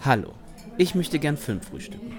Hallo, ich möchte gern Film frühstücken.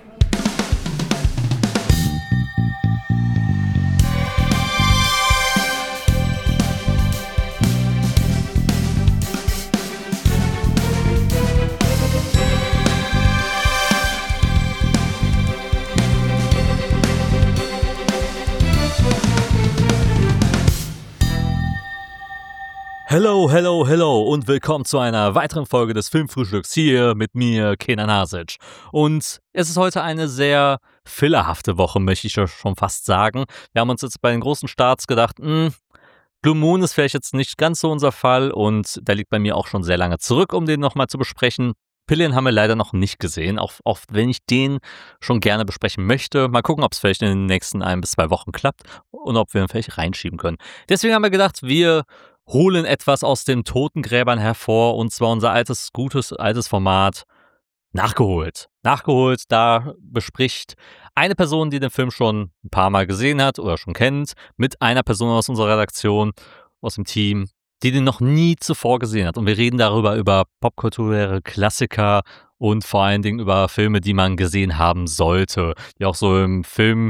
Hello und willkommen zu einer weiteren Folge des Filmfrühstücks hier mit mir, Kenan Hasic. Und es ist heute eine sehr fillerhafte Woche, möchte ich schon fast sagen. Wir haben uns jetzt bei den großen Starts gedacht, Blue Moon ist vielleicht jetzt nicht ganz so unser Fall und der liegt bei mir auch schon sehr lange zurück, um den nochmal zu besprechen. Pillion haben wir leider noch nicht gesehen, auch wenn ich den schon gerne besprechen möchte. Mal gucken, ob es vielleicht in den nächsten 1 bis 2 Wochen klappt und ob wir ihn vielleicht reinschieben können. Deswegen haben wir gedacht, wir holen etwas aus den Totengräbern hervor, und zwar unser altes Format Nachgeholt. Nachgeholt, da bespricht eine Person, die den Film schon ein paar Mal gesehen hat oder schon kennt, mit einer Person aus unserer Redaktion, aus dem Team, die den noch nie zuvor gesehen hat. Und wir reden darüber, über popkulturelle Klassiker und vor allen Dingen über Filme, die man gesehen haben sollte, die auch so im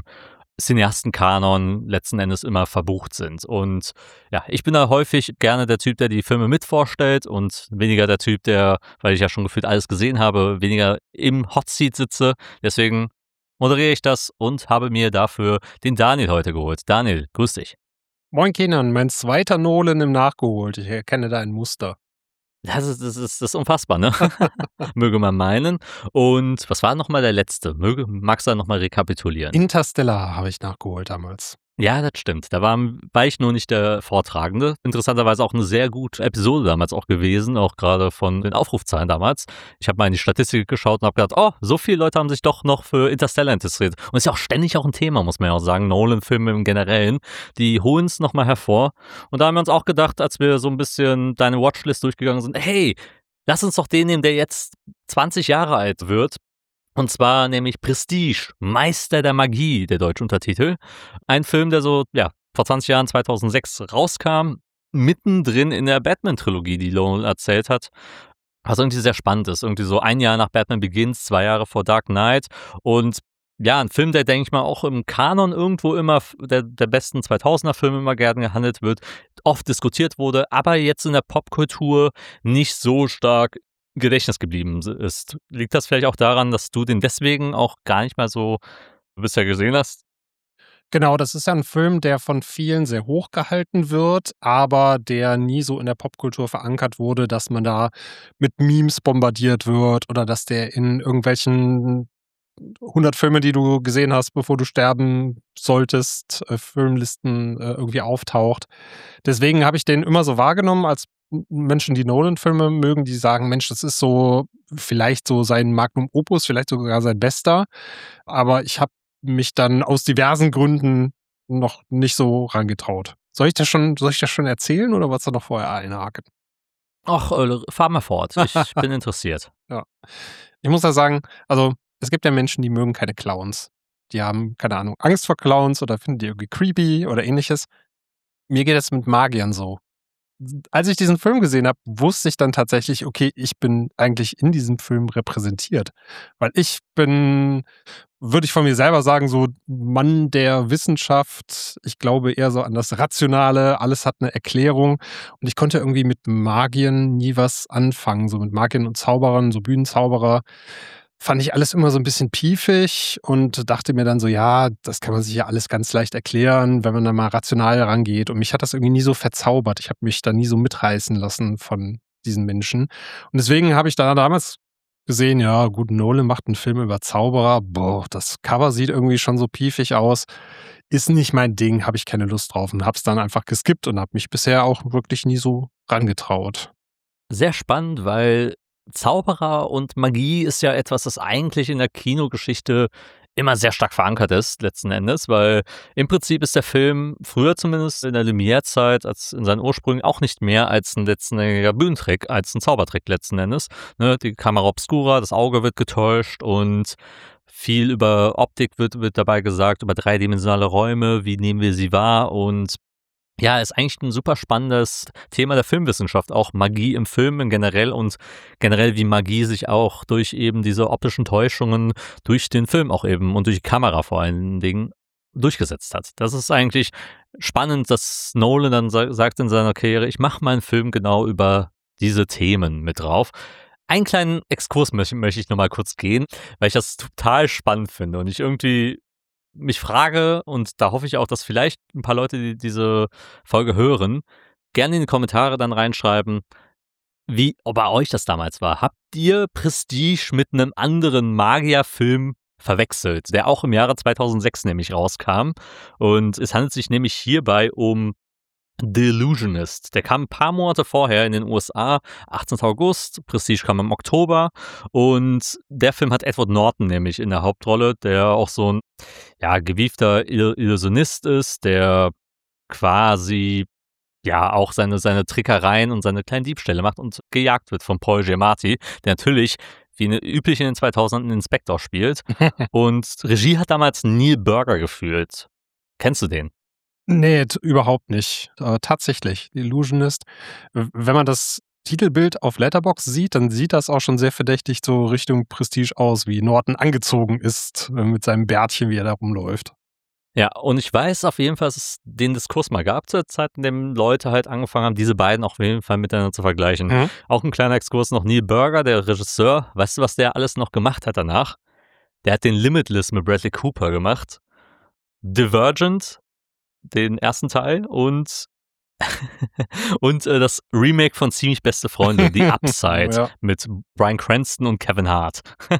Cineastenkanon letzten Endes immer verbucht sind. Und ja, ich bin da häufig gerne der Typ, der die Filme mit vorstellt und weniger der Typ, der, weil ich ja schon gefühlt alles gesehen habe, weniger im Hotseat sitze. Deswegen moderiere ich das und habe mir dafür den Daniel heute geholt. Daniel, grüß dich. Moin Kenan, mein zweiter Nolan im Nachgeholt. Ich erkenne da ein Muster. Das ist unfassbar, ne? Möge man meinen. Und was war nochmal der letzte? Magst du da nochmal rekapitulieren? Interstellar habe ich nachgeholt damals. Ja, das stimmt. Da war ich nur nicht der Vortragende. Interessanterweise auch eine sehr gute Episode damals auch gewesen, auch gerade von den Aufrufzahlen damals. Ich habe mal in die Statistik geschaut und habe gedacht, oh, so viele Leute haben sich doch noch für Interstellar interessiert. Und ist ja auch ständig auch ein Thema, muss man ja auch sagen. Nolan-Filme im Generellen, die holen es nochmal hervor. Und da haben wir uns auch gedacht, als wir so ein bisschen deine Watchlist durchgegangen sind, hey, lass uns doch den nehmen, der jetzt 20 Jahre alt wird. Und zwar nämlich Prestige, Meister der Magie, der deutsche Untertitel. Ein Film, der so, ja, vor 20 Jahren, 2006 rauskam, mittendrin in der Batman-Trilogie, die Nolan erzählt hat. Was irgendwie sehr spannend ist. Irgendwie so 1 Jahr nach Batman Begins, 2 Jahre vor Dark Knight. Und ja, ein Film, der, denke ich mal, auch im Kanon irgendwo immer der besten 2000er-Filme immer gerne gehandelt wird, oft diskutiert wurde, aber jetzt in der Popkultur nicht so stark Gedächtnis geblieben ist. Liegt das vielleicht auch daran, dass du den deswegen auch gar nicht mal so bisher gesehen hast? Genau, das ist ja ein Film, der von vielen sehr hoch gehalten wird, aber der nie so in der Popkultur verankert wurde, dass man da mit Memes bombardiert wird oder dass der in irgendwelchen 100 Filme, die du gesehen hast, bevor du sterben solltest, Filmlisten irgendwie auftaucht. Deswegen habe ich den immer so wahrgenommen als Menschen, die Nolan-Filme mögen, die sagen, Mensch, das ist so vielleicht so sein Magnum Opus, vielleicht sogar sein bester. Aber ich habe mich dann aus diversen Gründen noch nicht so rangetraut. Soll ich das schon erzählen oder wolltest du noch vorher einhaken? Ach, fahr mal fort. Ich bin interessiert. Ja. Ich muss ja sagen, also es gibt ja Menschen, die mögen keine Clowns. Die haben, keine Ahnung, Angst vor Clowns oder finden die irgendwie creepy oder ähnliches. Mir geht es mit Magiern so. Als ich diesen Film gesehen habe, wusste ich dann tatsächlich, okay, ich bin eigentlich in diesem Film repräsentiert. Weil ich bin, würde ich von mir selber sagen, so Mann der Wissenschaft. Ich glaube eher so an das Rationale. Alles hat eine Erklärung. Und ich konnte irgendwie mit Magiern nie was anfangen. So mit Magiern und Zauberern, so Bühnenzauberer. Fand ich alles immer so ein bisschen piefig und dachte mir dann so, ja, das kann man sich ja alles ganz leicht erklären, wenn man da mal rational rangeht. Und mich hat das irgendwie nie so verzaubert. Ich habe mich da nie so mitreißen lassen von diesen Menschen. Und deswegen habe ich da damals gesehen, ja, gut, Nolan macht einen Film über Zauberer. Boah, das Cover sieht irgendwie schon so piefig aus. Ist nicht mein Ding, habe ich keine Lust drauf und habe es dann einfach geskippt und habe mich bisher auch wirklich nie so rangetraut. Sehr spannend, weil Zauberer und Magie ist ja etwas, das eigentlich in der Kinogeschichte immer sehr stark verankert ist, letzten Endes, weil im Prinzip ist der Film früher zumindest in der Lumière-Zeit als in seinen Ursprüngen auch nicht mehr als ein letztendlicher Bühnentrick, als ein Zaubertrick letzten Endes. Ne, die Kamera obscura, das Auge wird getäuscht und viel über Optik wird dabei gesagt, über dreidimensionale Räume, wie nehmen wir sie wahr, und Ja, ist eigentlich ein super spannendes Thema der Filmwissenschaft, auch Magie im Film generell und generell, wie Magie sich auch durch eben diese optischen Täuschungen durch den Film auch eben und durch die Kamera vor allen Dingen durchgesetzt hat. Das ist eigentlich spannend, dass Nolan dann sagt in seiner Karriere, ich mache meinen Film genau über diese Themen mit drauf. Einen kleinen Exkurs möchte ich noch mal kurz gehen, weil ich das total spannend finde und ich irgendwie mich frage, und da hoffe ich auch, dass vielleicht ein paar Leute, die diese Folge hören, gerne in die Kommentare dann reinschreiben, wie bei euch das damals war. Habt ihr Prestige mit einem anderen Magierfilm verwechselt, der auch im Jahre 2006 nämlich rauskam? Und es handelt sich nämlich hierbei um The Illusionist. Der kam ein paar Monate vorher in den USA, 18. August, Prestige kam im Oktober und der Film hat Edward Norton nämlich in der Hauptrolle, der auch so ein gewiefter Illusionist ist, der quasi auch seine Trickereien und seine kleinen Diebstähle macht und gejagt wird von Paul Giamatti, der natürlich wie üblich in den 2000ern einen Inspektor spielt. Und Regie hat damals Neil Burger geführt. Kennst du den? Nee, überhaupt nicht. Tatsächlich, The Illusionist. Wenn man das Titelbild auf Letterboxd sieht, dann sieht das auch schon sehr verdächtig so Richtung Prestige aus, wie Norton angezogen ist, mit seinem Bärtchen, wie er da rumläuft. Ja, und ich weiß auf jeden Fall, dass es den Diskurs mal gab zur Zeit, in dem Leute halt angefangen haben, diese beiden auch auf jeden Fall miteinander zu vergleichen. Mhm. Auch ein kleiner Exkurs noch, Neil Burger, der Regisseur, weißt du, was der alles noch gemacht hat danach? Der hat den Limitless mit Bradley Cooper gemacht, Divergent, den ersten Teil und das Remake von Ziemlich Beste Freunde, The Upside, Ja. mit Bryan Cranston und Kevin Hart.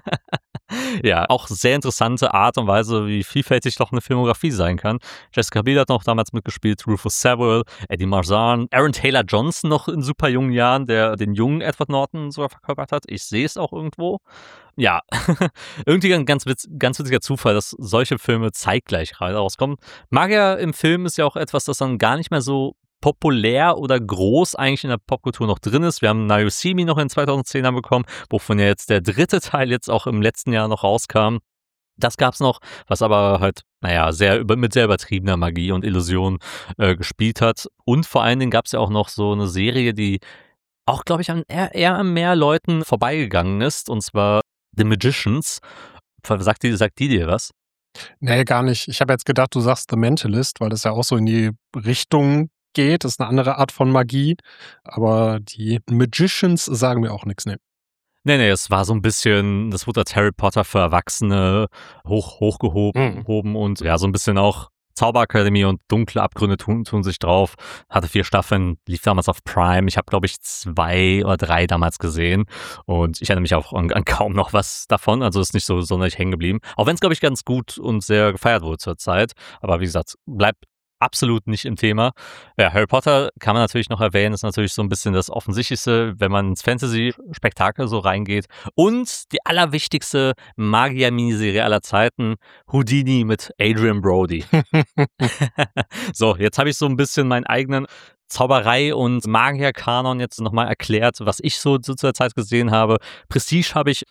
Ja, auch sehr interessante Art und Weise, wie vielfältig doch eine Filmografie sein kann. Jessica Biel hat noch damals mitgespielt, Rufus Sewell, Eddie Marsan, Aaron Taylor Johnson noch in super jungen Jahren, der den jungen Edward Norton sogar verkörpert hat. Ich sehe es auch irgendwo. Ja, irgendwie ein ganz witziger Zufall, dass solche Filme zeitgleich rauskommen. Magier im Film ist ja auch etwas, das dann gar nicht mehr so populär oder groß eigentlich in der Popkultur noch drin ist. Wir haben Now You See Me noch in 2010ern bekommen, wovon ja jetzt der dritte Teil jetzt auch im letzten Jahr noch rauskam. Das gab's noch, was aber halt, mit sehr übertriebener Magie und Illusion gespielt hat. Und vor allen Dingen gab's ja auch noch so eine Serie, die auch, glaube ich, eher an mehr Leuten vorbeigegangen ist, und zwar The Magicians. Sagt die dir was? Nee, gar nicht. Ich habe jetzt gedacht, du sagst The Mentalist, weil das ja auch so in die Richtung geht. Das ist eine andere Art von Magie. Aber die Magicians sagen mir auch nichts. Nee. Nee, es war so ein bisschen, das wurde als Harry Potter für Erwachsene hochgehoben und ja, so ein bisschen auch Zauberakademie und dunkle Abgründe tun sich drauf. Hatte 4 Staffeln, lief damals auf Prime. Ich habe, glaube ich, 2 oder 3 damals gesehen und ich erinnere mich auch an kaum noch was davon. Also ist nicht so sonderlich hängen geblieben. Auch wenn es, glaube ich, ganz gut und sehr gefeiert wurde zur Zeit. Aber wie gesagt, bleibt absolut nicht im Thema. Ja, Harry Potter kann man natürlich noch erwähnen, ist natürlich so ein bisschen das Offensichtlichste, wenn man ins Fantasy-Spektakel so reingeht. Und die allerwichtigste Magier-Miniserie aller Zeiten, Houdini mit Adrian Brody. So, jetzt habe ich so ein bisschen meinen eigenen Zauberei- und Magier-Kanon jetzt nochmal erklärt, was ich so zu der Zeit gesehen habe. Prestige habe ich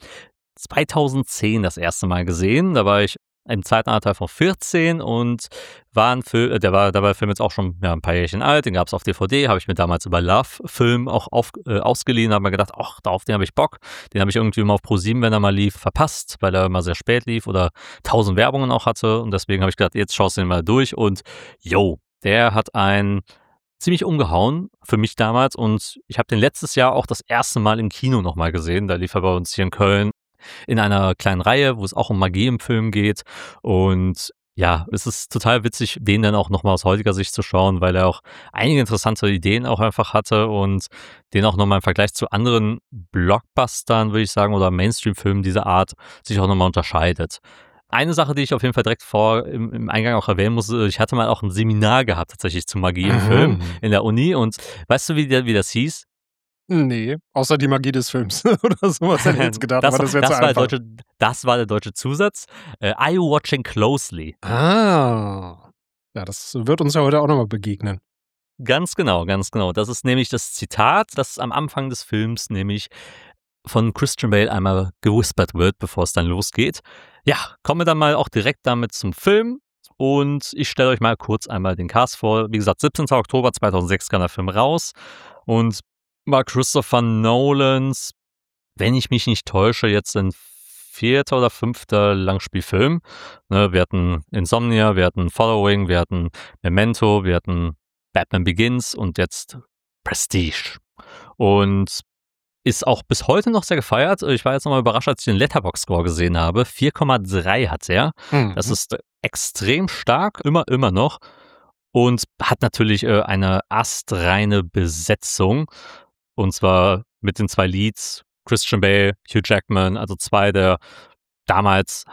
2010 das erste Mal gesehen. Da war ich im Zeitalter von 14 und war ein Film, der Film jetzt auch schon ein paar Jährchen alt, den gab es auf DVD, habe ich mir damals über Love-Film auch ausgeliehen, habe mir gedacht, ach, auf den habe ich Bock. Den habe ich irgendwie immer auf Pro7, wenn er mal lief, verpasst, weil er immer sehr spät lief oder 1000 Werbungen auch hatte und deswegen habe ich gedacht, jetzt schaust du den mal durch und der hat einen ziemlich umgehauen für mich damals und ich habe den letztes Jahr auch das erste Mal im Kino nochmal gesehen, da lief er bei uns hier in Köln in einer kleinen Reihe, wo es auch um Magie im Film geht. Und ja, es ist total witzig, den dann auch nochmal aus heutiger Sicht zu schauen, weil er auch einige interessante Ideen auch einfach hatte und den auch nochmal im Vergleich zu anderen Blockbustern, würde ich sagen, oder Mainstream-Filmen dieser Art sich auch nochmal unterscheidet. Eine Sache, die ich auf jeden Fall direkt im Eingang auch erwähnen muss, ich hatte mal auch ein Seminar gehabt tatsächlich zu Magie im Film in der Uni und weißt du, wie das hieß? Nee, außer die Magie des Films oder sowas hätte ich jetzt gedacht, aber das wäre zu einfach. Das war der deutsche Zusatz. Are you watching closely? Ah, ja, das wird uns ja heute auch nochmal begegnen. Ganz genau. Das ist nämlich das Zitat, das am Anfang des Films nämlich von Christian Bale einmal gewhispert wird, bevor es dann losgeht. Ja, kommen wir dann mal auch direkt damit zum Film. Und ich stelle euch mal kurz einmal den Cast vor. Wie gesagt, 17. Oktober 2006 kam der Film raus und war Christopher Nolans, wenn ich mich nicht täusche, jetzt ein 4. oder 5. Langspielfilm. Wir hatten Insomnia, wir hatten Following, wir hatten Memento, wir hatten Batman Begins und jetzt Prestige. Und ist auch bis heute noch sehr gefeiert. Ich war jetzt nochmal überrascht, als ich den Letterboxd-Score gesehen habe. 4,3 hat er. Das ist extrem stark, immer noch. Und hat natürlich eine astreine Besetzung. Und zwar mit den 2 Leads, Christian Bale, Hugh Jackman, also 2 der damals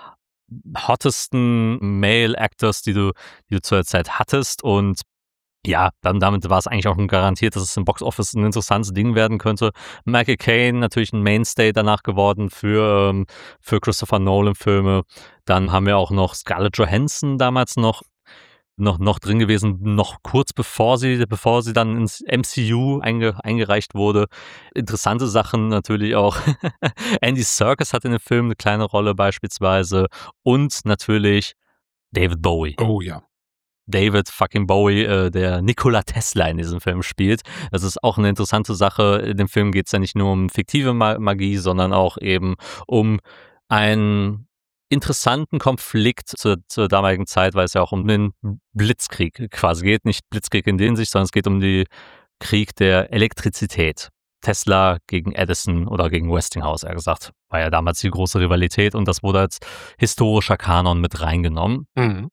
hottesten Male Actors, die du zu der Zeit hattest. Und ja, damit war es eigentlich auch garantiert, dass es im Boxoffice ein interessantes Ding werden könnte. Michael Caine natürlich ein Mainstay danach geworden für Christopher Nolan-Filme. Dann haben wir auch noch Scarlett Johansson damals noch drin gewesen, noch kurz bevor sie dann ins MCU eingereicht wurde. Interessante Sachen natürlich auch. Andy Serkis hat in dem Film eine kleine Rolle beispielsweise und natürlich David Bowie. Oh ja. David fucking Bowie, der Nikola Tesla in diesem Film spielt. Das ist auch eine interessante Sache. In dem Film geht es ja nicht nur um fiktive Magie, sondern auch eben um einen interessanten Konflikt zur damaligen Zeit, weil es ja auch um den Blitzkrieg quasi geht. Nicht Blitzkrieg in der Hinsicht, sondern es geht um den Krieg der Elektrizität. Tesla gegen Edison oder gegen Westinghouse, eher gesagt. War ja damals die große Rivalität und das wurde als historischer Kanon mit reingenommen.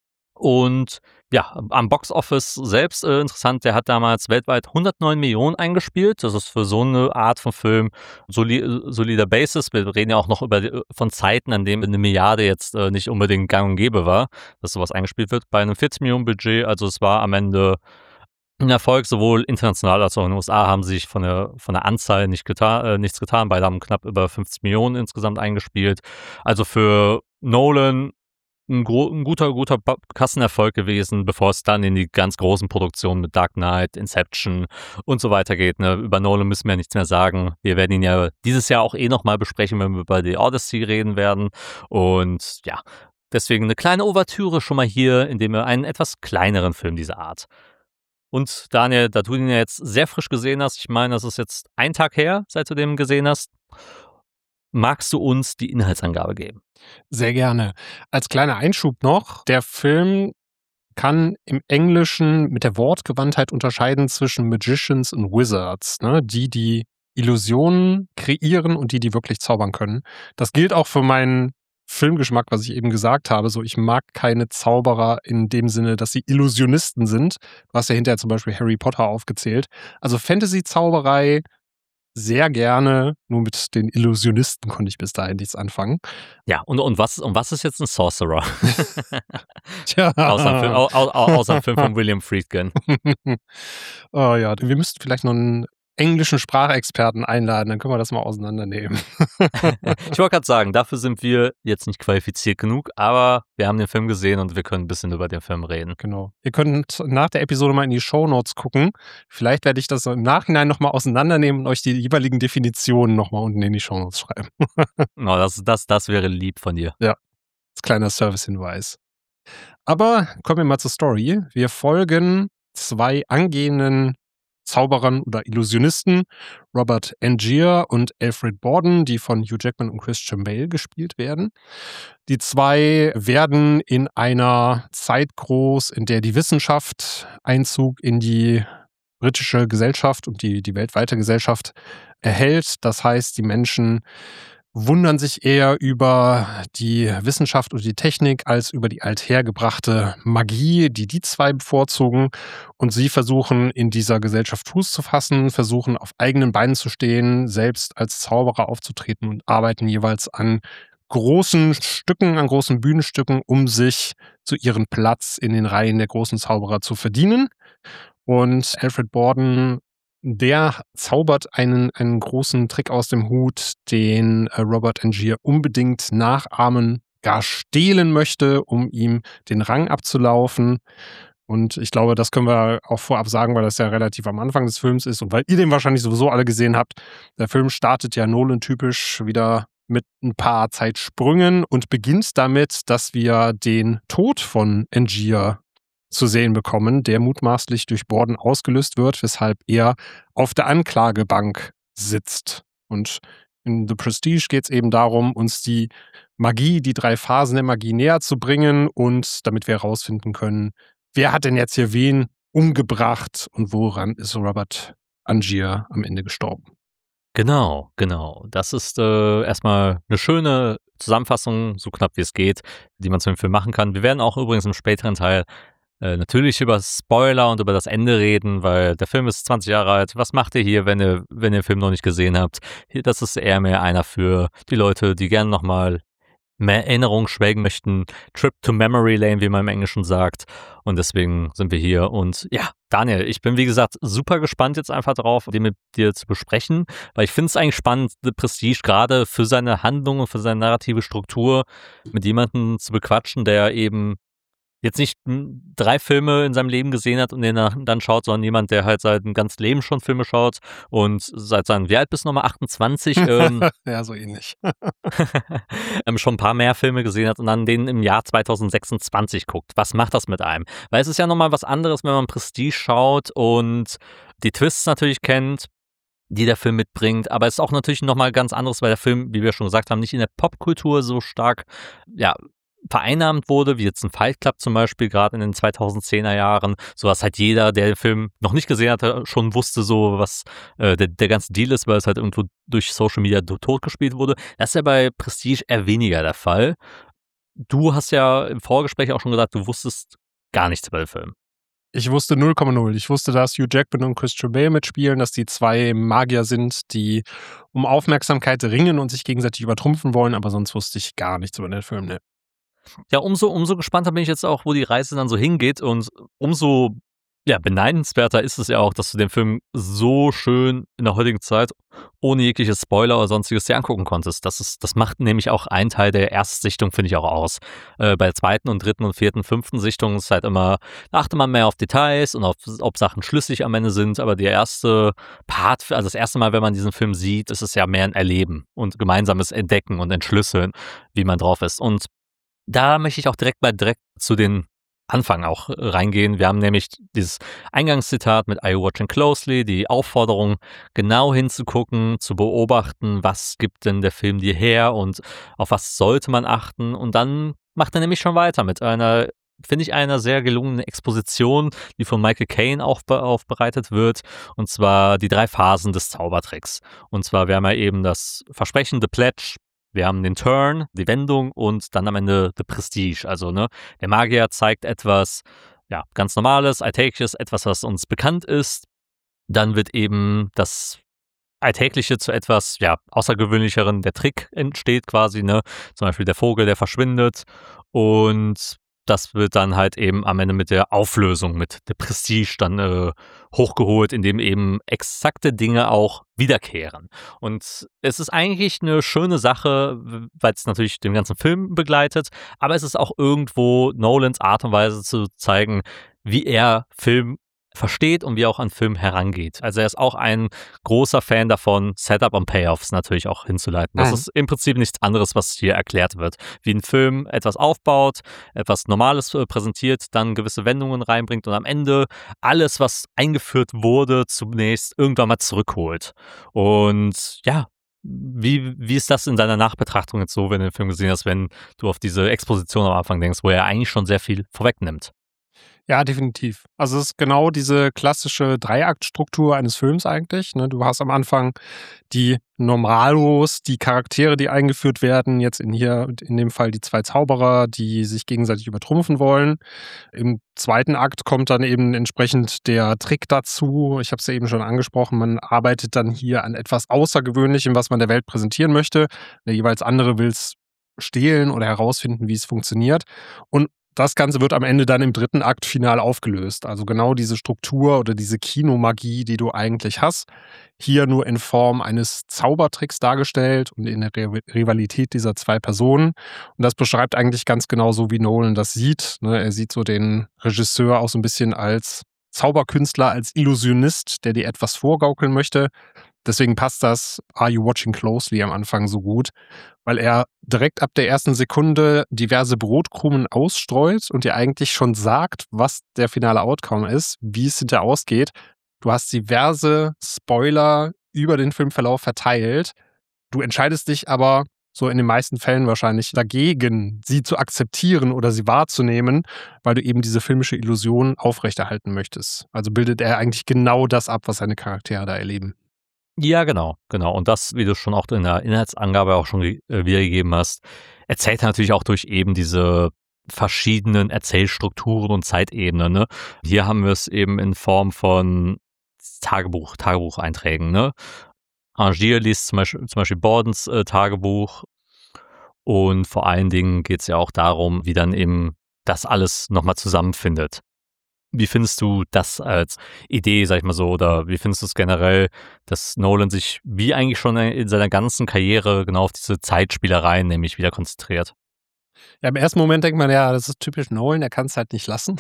Und ja, am Boxoffice selbst interessant, der hat damals weltweit 109 Millionen eingespielt. Das ist für so eine Art von Film solider Basis. Wir reden ja auch noch von Zeiten, an denen 1 Milliarde jetzt nicht unbedingt gang und gäbe war, dass sowas eingespielt wird. Bei einem 40 Millionen Budget, also es war am Ende ein Erfolg, sowohl international als auch in den USA haben sich von der Anzahl nichts getan. Beide haben knapp über 50 Millionen insgesamt eingespielt. Also für Nolan ein guter Kassenerfolg gewesen, bevor es dann in die ganz großen Produktionen mit Dark Knight, Inception und so weiter geht. Über Nolan müssen wir ja nichts mehr sagen. Wir werden ihn ja dieses Jahr auch nochmal besprechen, wenn wir über die Odyssey reden werden. Und ja, deswegen eine kleine Ouvertüre schon mal hier, indem wir einen etwas kleineren Film dieser Art. Und Daniel, da du ihn ja jetzt sehr frisch gesehen hast, ich meine, das ist jetzt 1 Tag her, seit du den gesehen hast, magst du uns die Inhaltsangabe geben? Sehr gerne. Als kleiner Einschub noch, der Film kann im Englischen mit der Wortgewandtheit unterscheiden zwischen Magicians und Wizards, ne? Die Illusionen kreieren und die wirklich zaubern können. Das gilt auch für meinen Filmgeschmack, was ich eben gesagt habe. So, ich mag keine Zauberer in dem Sinne, dass sie Illusionisten sind. Du hast ja hinterher zum Beispiel Harry Potter aufgezählt. Also Fantasy-Zauberei sehr gerne, nur mit den Illusionisten konnte ich bis dahin nichts anfangen. Ja, und was ist jetzt ein Sorcerer? Tja. Außer ein Film von William Friedkin. Oh ja, wir müssten vielleicht noch einen englischen Sprachexperten einladen, dann können wir das mal auseinandernehmen. Ich wollte gerade sagen, dafür sind wir jetzt nicht qualifiziert genug, aber wir haben den Film gesehen und wir können ein bisschen über den Film reden. Genau. Ihr könnt nach der Episode mal in die Shownotes gucken. Vielleicht werde ich das im Nachhinein nochmal auseinandernehmen und euch die jeweiligen Definitionen nochmal unten in die Shownotes schreiben. Das wäre lieb von dir. Ja, als kleiner Servicehinweis. Aber kommen wir mal zur Story. Wir folgen 2 angehenden Zauberern oder Illusionisten, Robert Angier und Alfred Borden, die von Hugh Jackman und Christian Bale gespielt werden. Die 2 werden in einer Zeit groß, in der die Wissenschaft Einzug in die britische Gesellschaft und die weltweite Gesellschaft erhält. Das heißt, die Menschen wundern sich eher über die Wissenschaft und die Technik als über die althergebrachte Magie, die 2 bevorzugen. Und sie versuchen, in dieser Gesellschaft Fuß zu fassen, versuchen, auf eigenen Beinen zu stehen, selbst als Zauberer aufzutreten und arbeiten jeweils an großen Stücken, an großen Bühnenstücken, um sich zu ihrem Platz in den Reihen der großen Zauberer zu verdienen. Und Alfred Borden, der zaubert einen großen Trick aus dem Hut, den Robert Angier unbedingt nachahmen, gar stehlen möchte, um ihm den Rang abzulaufen. Und ich glaube, das können wir auch vorab sagen, weil das ja relativ am Anfang des Films ist und weil ihr den wahrscheinlich sowieso alle gesehen habt. Der Film startet ja Nolan-typisch wieder mit ein paar Zeitsprüngen und beginnt damit, dass wir den Tod von Angier zu sehen bekommen, der mutmaßlich durch Borden ausgelöst wird, weshalb er auf der Anklagebank sitzt. Und in The Prestige geht es eben darum, uns die Magie, die 3 Phasen der Magie näher zu bringen und damit wir herausfinden können, wer hat denn jetzt hier wen umgebracht und woran ist Robert Angier am Ende gestorben. Genau. Das ist erstmal eine schöne Zusammenfassung, so knapp wie es geht, die man zu dem Film machen kann. Wir werden auch übrigens im späteren Teil natürlich über Spoiler und über das Ende reden, weil der Film ist 20 Jahre alt. Was macht ihr hier, wenn ihr den Film noch nicht gesehen habt? Das ist eher mehr einer für die Leute, die gerne nochmal mehr Erinnerungen schwelgen möchten. Trip to Memory Lane, wie man im Englischen sagt. Und deswegen sind wir hier. Und ja, Daniel, ich bin wie gesagt super gespannt jetzt einfach drauf, den mit dir zu besprechen, weil ich finde es eigentlich spannend, The Prestige gerade für seine Handlung und für seine narrative Struktur mit jemandem zu bequatschen, der eben jetzt nicht 3 Filme in seinem Leben gesehen hat und den dann schaut, sondern jemand, der halt sein ganzes Leben schon Filme schaut und seit seinem, wie alt bist du nochmal, 28, Ja, so ähnlich. schon ein paar mehr Filme gesehen hat und dann den im Jahr 2026 guckt. Was macht das mit einem? Weil es ist ja nochmal was anderes, wenn man Prestige schaut und die Twists natürlich kennt, die der Film mitbringt, aber es ist auch natürlich nochmal ganz anderes, weil der Film, wie wir schon gesagt haben, nicht in der Popkultur so stark, ja, vereinnahmt wurde, wie jetzt ein Fight Club zum Beispiel, gerade in den 2010er Jahren, sowas halt jeder, der den Film noch nicht gesehen hatte, schon wusste so, was der ganze Deal ist, weil es halt irgendwo durch Social Media totgespielt wurde. Das ist ja bei Prestige eher weniger der Fall. Du hast ja im Vorgespräch auch schon gesagt, du wusstest gar nichts über den Film. Ich wusste 0,0. Ich wusste, dass Hugh Jackman und Christian Bale mitspielen, dass die 2 Magier sind, die um Aufmerksamkeit ringen und sich gegenseitig übertrumpfen wollen, aber sonst wusste ich gar nichts über den Film, ne. Ja, umso gespannter bin ich jetzt auch, wo die Reise dann so hingeht und umso beneidenswerter ist es ja auch, dass du den Film so schön in der heutigen Zeit ohne jegliche Spoiler oder sonstiges dir angucken konntest. Das macht nämlich auch einen Teil der Erstsichtung, finde ich, auch aus. Bei der 2. und 3. und 4., 5. Sichtung ist halt immer, da achtet man mehr auf Details und ob Sachen schlüssig am Ende sind, aber der erste Part, also das erste Mal, wenn man diesen Film sieht, ist es ja mehr ein Erleben und gemeinsames Entdecken und Entschlüsseln, wie man drauf ist. Und da möchte ich auch direkt zu den Anfang auch reingehen. Wir haben nämlich dieses Eingangszitat mit Are you watching closely? Die Aufforderung, genau hinzugucken, zu beobachten, was gibt denn der Film dir her und auf was sollte man achten. Und dann macht er nämlich schon weiter mit einer, finde ich, einer sehr gelungenen Exposition, die von Michael Caine auch aufbereitet wird. Und zwar die 3 Phasen des Zaubertricks. Und zwar, wir haben ja eben das Versprechen, The Pledge. Wir haben den Turn, die Wendung und dann am Ende The Prestige. Also, ne, der Magier zeigt etwas, ja, ganz Normales, Alltägliches, etwas, was uns bekannt ist. Dann wird eben das Alltägliche zu etwas, ja, Außergewöhnlicheren. Der Trick entsteht quasi, ne, zum Beispiel der Vogel, der verschwindet. Und das wird dann halt eben am Ende mit der Auflösung, mit der Prestige dann hochgeholt, indem eben exakte Dinge auch wiederkehren. Und es ist eigentlich eine schöne Sache, weil es natürlich den ganzen Film begleitet, aber es ist auch irgendwo Nolans Art und Weise zu zeigen, wie er Film versteht und wie er auch an Film herangeht. Also er ist auch ein großer Fan davon, Setup und Payoffs natürlich auch hinzuleiten. Das ist im Prinzip nichts anderes, was hier erklärt wird. Wie ein Film etwas aufbaut, etwas Normales präsentiert, dann gewisse Wendungen reinbringt und am Ende alles, was eingeführt wurde, zunächst irgendwann mal zurückholt. Und ja, wie ist das in deiner Nachbetrachtung jetzt so, wenn du den Film gesehen hast, wenn du auf diese Exposition am Anfang denkst, wo er eigentlich schon sehr viel vorwegnimmt? Ja, definitiv. Also es ist genau diese klassische Dreiaktstruktur eines Films eigentlich, ne? Du hast am Anfang die Normalos, die Charaktere, die eingeführt werden, jetzt in dem Fall die 2 Zauberer, die sich gegenseitig übertrumpfen wollen. Im 2. Akt kommt dann eben entsprechend der Trick dazu. Ich habe es ja eben schon angesprochen, man arbeitet dann hier an etwas Außergewöhnlichem, was man der Welt präsentieren möchte. Der jeweils andere will es stehlen oder herausfinden, wie es funktioniert. Und das Ganze wird am Ende dann im 3. Akt final aufgelöst. Also genau diese Struktur oder diese Kinomagie, die du eigentlich hast, hier nur in Form eines Zaubertricks dargestellt und in der Rivalität dieser 2 Personen. Und das beschreibt eigentlich ganz genau so, wie Nolan das sieht. Ne? Er sieht so den Regisseur auch so ein bisschen als Zauberkünstler, als Illusionist, der dir etwas vorgaukeln möchte. Deswegen passt das Are You Watching Closely am Anfang so gut, weil er direkt ab der ersten Sekunde diverse Brotkrumen ausstreut und dir eigentlich schon sagt, was der finale Outcome ist, wie es hinterher ausgeht. Du hast diverse Spoiler über den Filmverlauf verteilt. Du entscheidest dich aber so in den meisten Fällen wahrscheinlich dagegen, sie zu akzeptieren oder sie wahrzunehmen, weil du eben diese filmische Illusion aufrechterhalten möchtest. Also bildet er eigentlich genau das ab, was seine Charaktere da erleben. Ja, genau. Und das, wie du schon auch in der Inhaltsangabe auch schon wiedergegeben hast, erzählt er natürlich auch durch eben diese verschiedenen Erzählstrukturen und Zeitebenen. Ne? Hier haben wir es eben in Form von Tagebucheinträgen. Ne? Angier liest zum Beispiel Bordens Tagebuch und vor allen Dingen geht es ja auch darum, wie dann eben das alles nochmal zusammenfindet. Wie findest du das als Idee, sag ich mal so, oder wie findest du es generell, dass Nolan sich wie eigentlich schon in seiner ganzen Karriere genau auf diese Zeitspielereien nämlich wieder konzentriert? Ja, im ersten Moment denkt man, ja, das ist typisch Nolan, er kann es halt nicht lassen.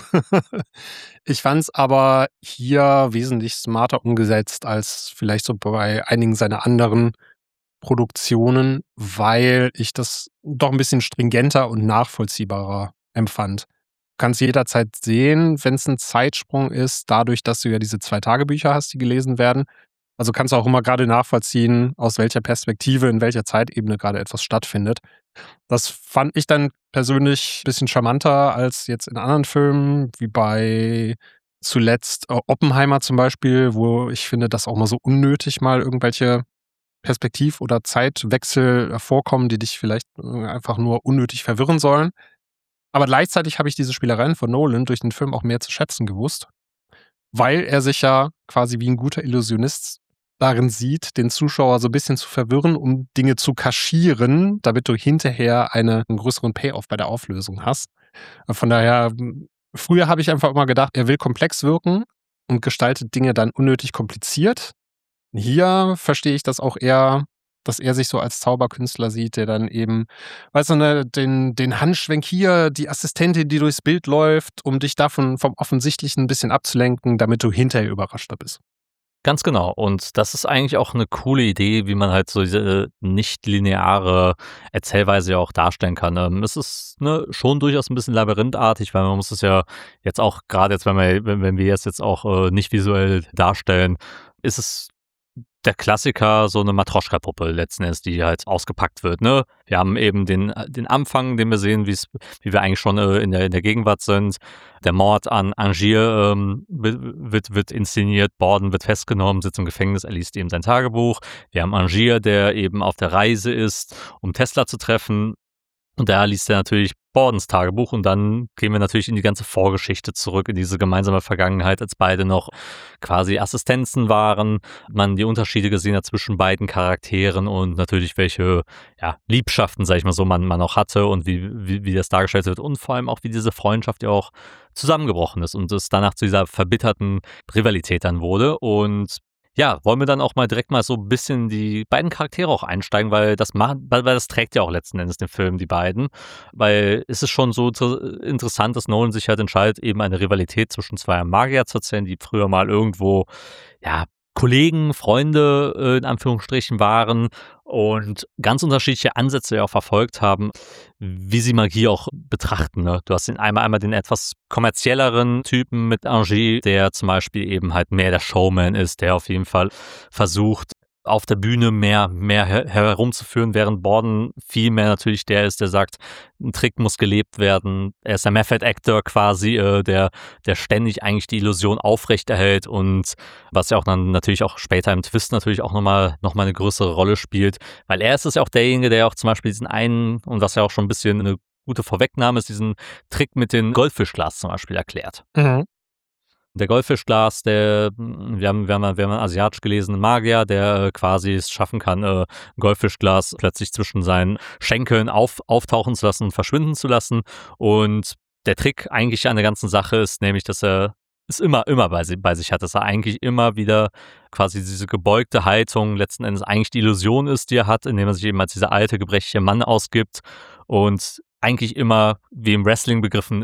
Ich fand es aber hier wesentlich smarter umgesetzt als vielleicht so bei einigen seiner anderen Produktionen, weil ich das doch ein bisschen stringenter und nachvollziehbarer empfand. Du kannst jederzeit sehen, wenn es ein Zeitsprung ist, dadurch, dass du ja diese 2 Tagebücher hast, die gelesen werden. Also, kannst du auch immer gerade nachvollziehen, aus welcher Perspektive, in welcher Zeitebene gerade etwas stattfindet. Das fand ich dann persönlich ein bisschen charmanter als jetzt in anderen Filmen, wie bei zuletzt, Oppenheimer zum Beispiel, wo ich finde, dass auch mal so unnötig mal irgendwelche Perspektiv oder Zeitwechsel, vorkommen, die dich vielleicht, einfach nur unnötig verwirren sollen. Aber gleichzeitig habe ich diese Spielereien von Nolan durch den Film auch mehr zu schätzen gewusst, weil er sich ja quasi wie ein guter Illusionist darin sieht, den Zuschauer so ein bisschen zu verwirren, um Dinge zu kaschieren, damit du hinterher einen größeren Payoff bei der Auflösung hast. Von daher, früher habe ich einfach immer gedacht, er will komplex wirken und gestaltet Dinge dann unnötig kompliziert. Hier verstehe ich das auch eher, dass er sich so als Zauberkünstler sieht, der dann eben, weißt du, ne, den Handschwenk hier, die Assistentin, die durchs Bild läuft, um dich davon vom Offensichtlichen ein bisschen abzulenken, damit du hinterher überraschter bist. Ganz genau. Und das ist eigentlich auch eine coole Idee, wie man halt so diese nicht lineare Erzählweise ja auch darstellen kann. Es ist, ne, schon durchaus ein bisschen labyrinthartig, weil man muss es ja jetzt auch gerade jetzt, wenn wir es jetzt auch, nicht visuell darstellen, ist es der Klassiker, so eine Matroschka-Puppe letzten Endes, die halt ausgepackt wird, ne? Wir haben eben den Anfang, den wir sehen, wie wir eigentlich schon, in der Gegenwart sind. Der Mord an Angier, wird inszeniert, Borden wird festgenommen, sitzt im Gefängnis, er liest eben sein Tagebuch. Wir haben Angier, der eben auf der Reise ist, um Tesla zu treffen. Und da liest er natürlich Bordens Tagebuch und dann gehen wir natürlich in die ganze Vorgeschichte zurück, in diese gemeinsame Vergangenheit, als beide noch quasi Assistenzen waren, man die Unterschiede gesehen hat zwischen beiden Charakteren und natürlich welche, ja, Liebschaften, sag ich mal so, man auch hatte und wie das dargestellt wird und vor allem auch, wie diese Freundschaft ja auch zusammengebrochen ist und es danach zu dieser verbitterten Rivalität dann wurde. Und ja, wollen wir dann auch mal direkt mal so ein bisschen die beiden Charaktere auch einsteigen, weil das trägt ja auch letzten Endes den Film, die beiden. Weil es ist schon so interessant, dass Nolan sich halt entscheidet, eben eine Rivalität zwischen zwei Magier zu erzählen, die früher mal irgendwo, ja, Kollegen, Freunde, in Anführungsstrichen waren und ganz unterschiedliche Ansätze ja auch verfolgt haben, wie sie Magie auch betrachten. Ne? Du hast einmal den etwas kommerzielleren Typen mit Angier, der zum Beispiel eben halt mehr der Showman ist, der auf jeden Fall versucht, auf der Bühne mehr herumzuführen, während Borden viel mehr natürlich der ist, der sagt, ein Trick muss gelebt werden. Er ist der Method Actor quasi, der ständig eigentlich die Illusion aufrechterhält und was ja auch dann natürlich auch später im Twist natürlich auch nochmal eine größere Rolle spielt, weil er ist es ja auch derjenige, der auch zum Beispiel diesen einen, und was ja auch schon ein bisschen eine gute Vorwegnahme ist, diesen Trick mit den Goldfischglas zum Beispiel erklärt. Mhm. Der Goldfischglas, wir haben einen asiatisch gelesenen Magier, der quasi es schaffen kann, ein Goldfischglas plötzlich zwischen seinen Schenkeln auftauchen zu lassen und verschwinden zu lassen. Und der Trick eigentlich an der ganzen Sache ist nämlich, dass er es immer bei sich hat, dass er eigentlich immer wieder quasi diese gebeugte Haltung letzten Endes eigentlich die Illusion ist, die er hat, indem er sich eben als dieser alte, gebrechliche Mann ausgibt und eigentlich immer, wie im Wrestling begriffen,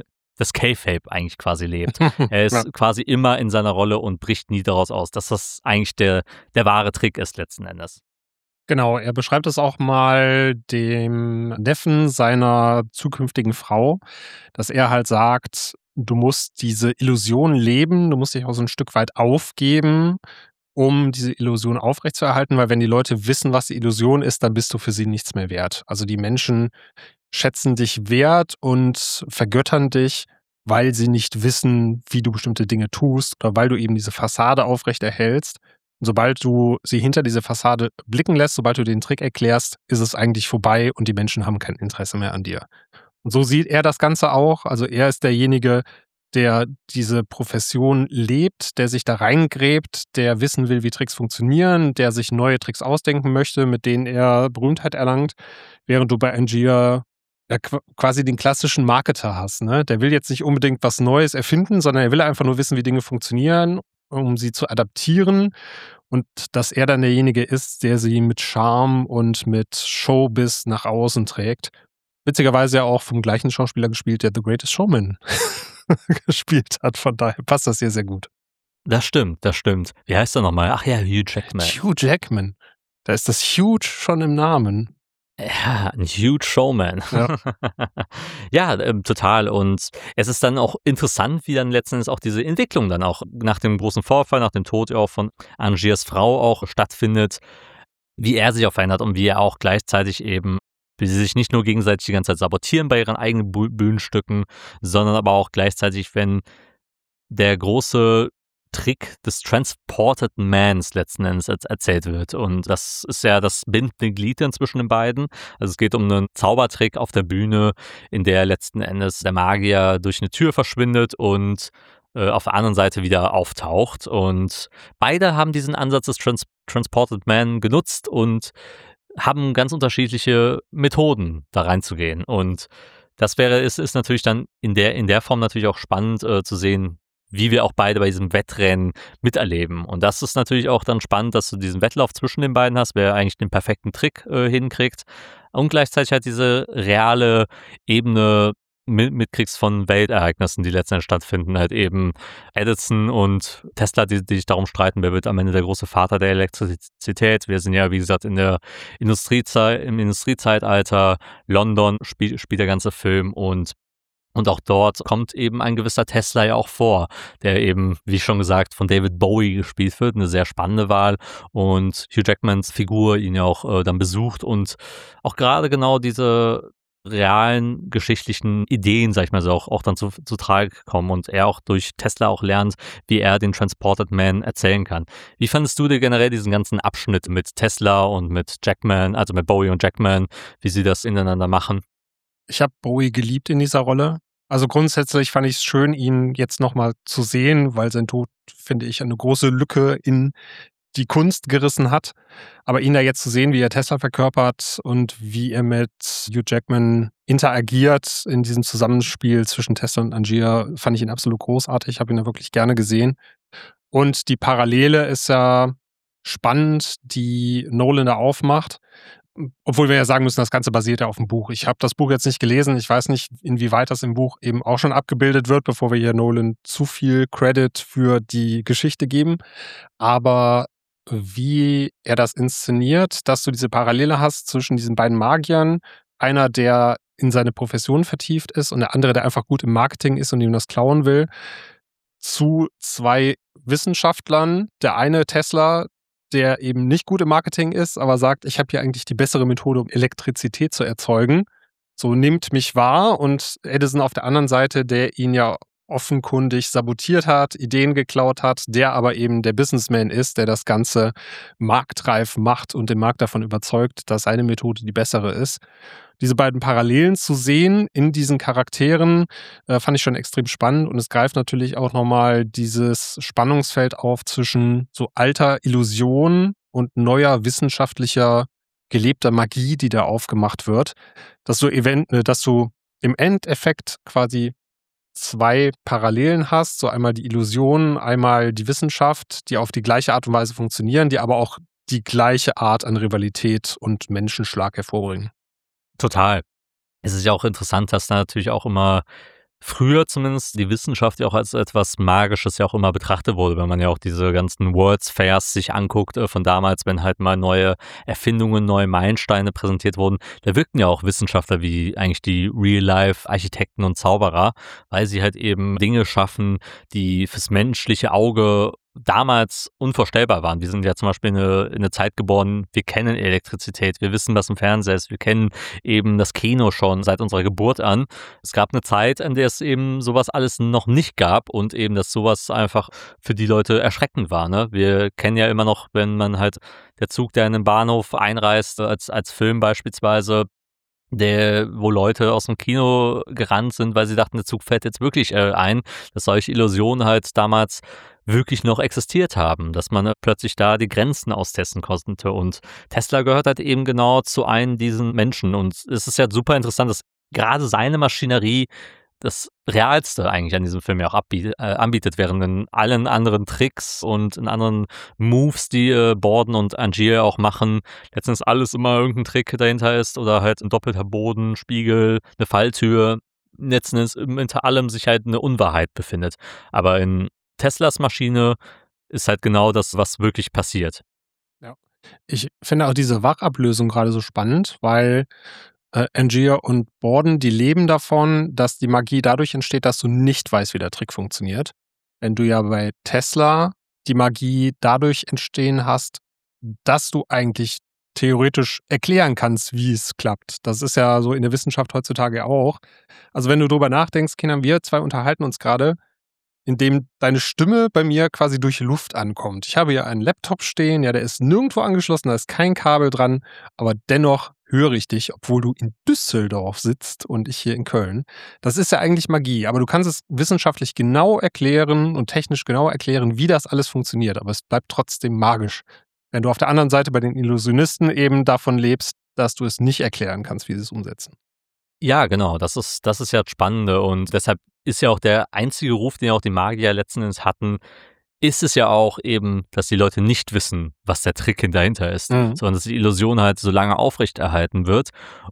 des Kayfabe eigentlich quasi lebt. Er ist quasi immer in seiner Rolle und bricht nie daraus aus, dass das eigentlich der wahre Trick ist letzten Endes. Genau, er beschreibt es auch mal dem Neffen seiner zukünftigen Frau, dass er halt sagt, du musst diese Illusion leben, du musst dich auch so ein Stück weit aufgeben, um diese Illusion aufrechtzuerhalten, weil wenn die Leute wissen, was die Illusion ist, dann bist du für sie nichts mehr wert. Also die Menschen schätzen dich wert und vergöttern dich, weil sie nicht wissen, wie du bestimmte Dinge tust oder weil du eben diese Fassade aufrechterhältst. Und sobald du sie hinter diese Fassade blicken lässt, sobald du den Trick erklärst, ist es eigentlich vorbei und die Menschen haben kein Interesse mehr an dir. Und so sieht er das Ganze auch. Also er ist derjenige, der diese Profession lebt, der sich da reingräbt, der wissen will, wie Tricks funktionieren, der sich neue Tricks ausdenken möchte, mit denen er Berühmtheit erlangt, während du bei Angier quasi den klassischen Marketer hast. Ne? Der will jetzt nicht unbedingt was Neues erfinden, sondern er will einfach nur wissen, wie Dinge funktionieren, um sie zu adaptieren. Und dass er dann derjenige ist, der sie mit Charme und mit Showbiz nach außen trägt. Witzigerweise ja auch vom gleichen Schauspieler gespielt, der The Greatest Showman gespielt hat. Von daher passt das hier sehr gut. Das stimmt. Wie heißt er nochmal? Ach ja, Hugh Jackman. Hugh Jackman. Da ist das Huge schon im Namen. Ja, ein Huge Showman. Ja. Ja, total. Und es ist dann auch interessant, wie dann letzten Endes auch diese Entwicklung dann auch nach dem großen Vorfall, nach dem Tod auch von Angiers Frau auch stattfindet, wie er sich auch verändert und wie er auch gleichzeitig eben, wie sie sich nicht nur gegenseitig die ganze Zeit sabotieren bei ihren eigenen Bühnenstücken, sondern aber auch gleichzeitig, wenn der große Trick des Transported Mans letzten Endes erzählt wird. Und das ist ja das bindende Glied dann zwischen den beiden. Also es geht um einen Zaubertrick auf der Bühne, in der letzten Endes der Magier durch eine Tür verschwindet und auf der anderen Seite wieder auftaucht. Und beide haben diesen Ansatz des Transported Man genutzt und haben ganz unterschiedliche Methoden, da reinzugehen. Und das ist natürlich dann in der Form natürlich auch spannend zu sehen, wie wir auch beide bei diesem Wettrennen miterleben. Und das ist natürlich auch dann spannend, dass du diesen Wettlauf zwischen den beiden hast, wer eigentlich den perfekten Trick hinkriegt. Und gleichzeitig halt diese reale Ebene mitkriegst von Weltereignissen, die letztendlich stattfinden. Halt eben Edison und Tesla, die sich darum streiten, wer wird am Ende der große Vater der Elektrizität. Wir sind ja, wie gesagt, im Industriezeitalter. London spielt der ganze Film und auch dort kommt eben ein gewisser Tesla ja auch vor, der eben, wie schon gesagt, von David Bowie gespielt wird. Eine sehr spannende Wahl. Und Hugh Jackmans Figur ihn ja auch dann besucht und auch gerade genau diese realen geschichtlichen Ideen, sag ich mal so, auch dann zu Trage kommen und er auch durch Tesla auch lernt, wie er den Transported Man erzählen kann. Wie fandest du dir generell diesen ganzen Abschnitt mit Tesla und mit Jackman, also mit Bowie und Jackman, wie sie das ineinander machen? Ich habe Bowie geliebt in dieser Rolle. Also grundsätzlich fand ich es schön, ihn jetzt nochmal zu sehen, weil sein Tod, finde ich, eine große Lücke in die Kunst gerissen hat. Aber ihn da jetzt zu sehen, wie er Tesla verkörpert und wie er mit Hugh Jackman interagiert in diesem Zusammenspiel zwischen Tesla und Angier, fand ich ihn absolut großartig. Ich habe ihn da wirklich gerne gesehen. Und die Parallele ist ja spannend, die Nolan da aufmacht. Obwohl wir ja sagen müssen, das Ganze basiert ja auf dem Buch. Ich habe das Buch jetzt nicht gelesen. Ich weiß nicht, inwieweit das im Buch eben auch schon abgebildet wird, bevor wir hier Nolan zu viel Credit für die Geschichte geben. Aber wie er das inszeniert, dass du diese Parallele hast zwischen diesen beiden Magiern, einer, der in seine Profession vertieft ist und der andere, der einfach gut im Marketing ist und ihm das klauen will, zu zwei Wissenschaftlern. Der eine, Tesla, der eben nicht gut im Marketing ist, aber sagt, ich habe hier eigentlich die bessere Methode, um Elektrizität zu erzeugen. So nimmt mich wahr. Und Edison auf der anderen Seite, der ihn ja offenkundig sabotiert hat, Ideen geklaut hat, der aber eben der Businessman ist, der das Ganze marktreif macht und den Markt davon überzeugt, dass seine Methode die bessere ist. Diese beiden Parallelen zu sehen in diesen Charakteren fand ich schon extrem spannend und es greift natürlich auch nochmal dieses Spannungsfeld auf zwischen so alter Illusion und neuer wissenschaftlicher gelebter Magie, die da aufgemacht wird, dass du im Endeffekt quasi zwei Parallelen hast, so einmal die Illusion, einmal die Wissenschaft, die auf die gleiche Art und Weise funktionieren, die aber auch die gleiche Art an Rivalität und Menschenschlag hervorbringen. Total. Es ist ja auch interessant, dass da natürlich auch immer früher zumindest die Wissenschaft ja auch als etwas Magisches ja auch immer betrachtet wurde, wenn man ja auch diese ganzen World's Fairs sich anguckt von damals, wenn halt mal neue Erfindungen, neue Meilensteine präsentiert wurden. Da wirkten ja auch Wissenschaftler wie eigentlich die Real-Life-Architekten und Zauberer, weil sie halt eben Dinge schaffen, die fürs menschliche Auge damals unvorstellbar waren. Wir sind ja zum Beispiel in eine Zeit geboren, wir kennen Elektrizität, wir wissen, was ein Fernseher ist, wir kennen eben das Kino schon seit unserer Geburt an. Es gab eine Zeit, in der es eben sowas alles noch nicht gab und eben, dass sowas einfach für die Leute erschreckend war. Ne? Wir kennen ja immer noch, wenn man halt der Zug, der in den Bahnhof einreist, als Film beispielsweise, wo Leute aus dem Kino gerannt sind, weil sie dachten, der Zug fährt jetzt wirklich ein, dass solche Illusionen halt damals wirklich noch existiert haben, dass man plötzlich da die Grenzen austesten konnte. Und Tesla gehört halt eben genau zu einem diesen Menschen. Und es ist ja super interessant, dass gerade seine Maschinerie das Realste eigentlich an diesem Film ja auch anbietet, während in allen anderen Tricks und in anderen Moves, die Borden und Angier auch machen, letztens alles immer irgendein Trick dahinter ist oder halt ein doppelter Boden, Spiegel, eine Falltür, letzten Endes hinter allem sich halt eine Unwahrheit befindet. Aber in Teslas Maschine ist halt genau das, was wirklich passiert. Ja. Ich finde auch diese Wachablösung gerade so spannend, weil Angier und Borden, die leben davon, dass die Magie dadurch entsteht, dass du nicht weißt, wie der Trick funktioniert. Wenn du ja bei Tesla die Magie dadurch entstehen hast, dass du eigentlich theoretisch erklären kannst, wie es klappt. Das ist ja so in der Wissenschaft heutzutage auch. Also wenn du drüber nachdenkst, Kindern, wir zwei unterhalten uns gerade, indem deine Stimme bei mir quasi durch Luft ankommt. Ich habe hier einen Laptop stehen, ja, der ist nirgendwo angeschlossen, da ist kein Kabel dran, aber dennoch höre ich dich, obwohl du in Düsseldorf sitzt und ich hier in Köln. Das ist ja eigentlich Magie, aber du kannst es wissenschaftlich genau erklären und technisch genau erklären, wie das alles funktioniert, aber es bleibt trotzdem magisch. Wenn du auf der anderen Seite bei den Illusionisten eben davon lebst, dass du es nicht erklären kannst, wie sie es umsetzen. Ja, genau, das ist ja das Spannende und deshalb ist ja auch der einzige Ruf, den auch die Magier letzten Endes hatten, ist es ja auch eben, dass die Leute nicht wissen, was der Trick dahinter ist, sondern dass die Illusion halt so lange aufrechterhalten wird.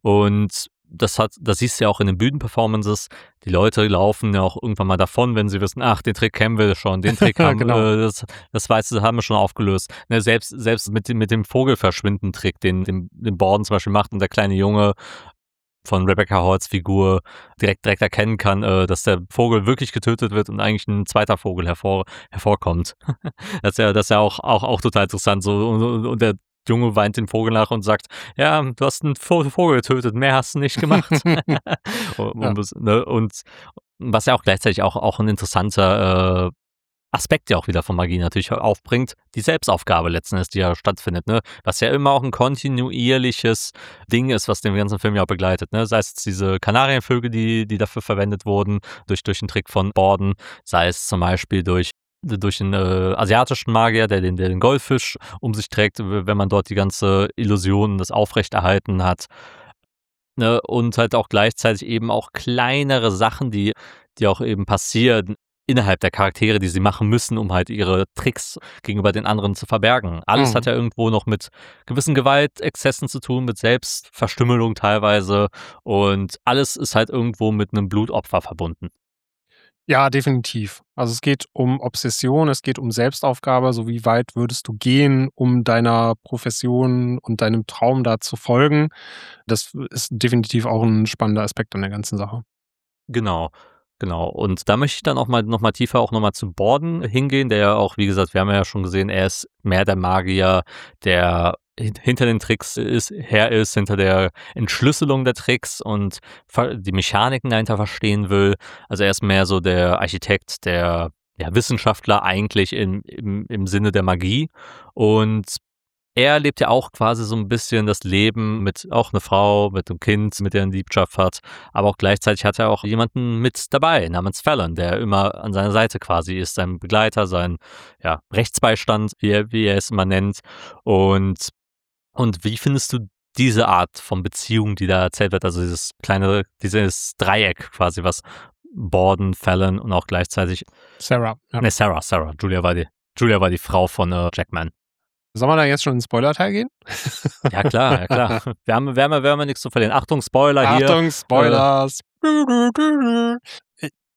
Und das siehst du ja auch in den Bühnenperformances. Die Leute laufen ja auch irgendwann mal davon, wenn sie wissen, ach, den Trick kennen wir schon, den Trick haben Genau. das haben wir schon aufgelöst. Ne, selbst mit dem Vogelverschwinden-Trick, den Borden zum Beispiel macht und der kleine Junge von Rebecca Halls Figur direkt erkennen kann, dass der Vogel wirklich getötet wird und eigentlich ein zweiter Vogel hervorkommt. Das ist ja auch total interessant. So, und der Junge weint den Vogel nach und sagt, ja, du hast einen Vogel getötet, mehr hast du nicht gemacht. Und was ja auch gleichzeitig auch ein interessanter Aspekt ja auch wieder von Magie natürlich aufbringt, die Selbstaufgabe letzten Endes, die ja stattfindet, ne? Was ja immer auch ein kontinuierliches Ding ist, was den ganzen Film ja auch begleitet, ne? Sei es diese Kanarienvögel, die dafür verwendet wurden, durch den Trick von Borden, sei es zum Beispiel durch den asiatischen Magier, der den Goldfisch um sich trägt, wenn man dort die ganze Illusion, das Aufrechterhalten hat. Ne? Und halt auch gleichzeitig eben auch kleinere Sachen, die auch eben passieren innerhalb der Charaktere, die sie machen müssen, um halt ihre Tricks gegenüber den anderen zu verbergen. Alles hat ja irgendwo noch mit gewissen Gewaltexzessen zu tun, mit Selbstverstümmelung teilweise und alles ist halt irgendwo mit einem Blutopfer verbunden. Ja, definitiv. Also es geht um Obsession, es geht um Selbstaufgabe, so wie weit würdest du gehen, um deiner Profession und deinem Traum da zu folgen. Das ist definitiv auch ein spannender Aspekt an der ganzen Sache. Genau, genau. Und da möchte ich dann auch noch mal tiefer auch noch mal zu Borden hingehen, der ja auch, wie gesagt, wir haben ja schon gesehen, er ist mehr der Magier, der hinter den Tricks ist, hinter der Entschlüsselung der Tricks und die Mechaniken dahinter verstehen will. Also er ist mehr so der Architekt, der Wissenschaftler eigentlich im Sinne der Magie. Und er lebt ja auch quasi so ein bisschen das Leben mit auch eine Frau, mit einem Kind, mit der er 'ne Liebschaft hat, aber auch gleichzeitig hat er auch jemanden mit dabei namens Fallon, der immer an seiner Seite quasi ist, sein Begleiter, sein, Rechtsbeistand, wie er es immer nennt. Und wie findest du diese Art von Beziehung, die da erzählt wird, also dieses Dreieck quasi, was Borden, Fallon und auch gleichzeitig Sarah, ja. Sarah, Julia war die Frau von, Jackman. Sollen wir da jetzt schon in den Spoiler-Teil gehen? Ja klar, ja klar. Wir haben ja nichts zu verlieren. Achtung, Spoiler hier. Achtung, Spoilers!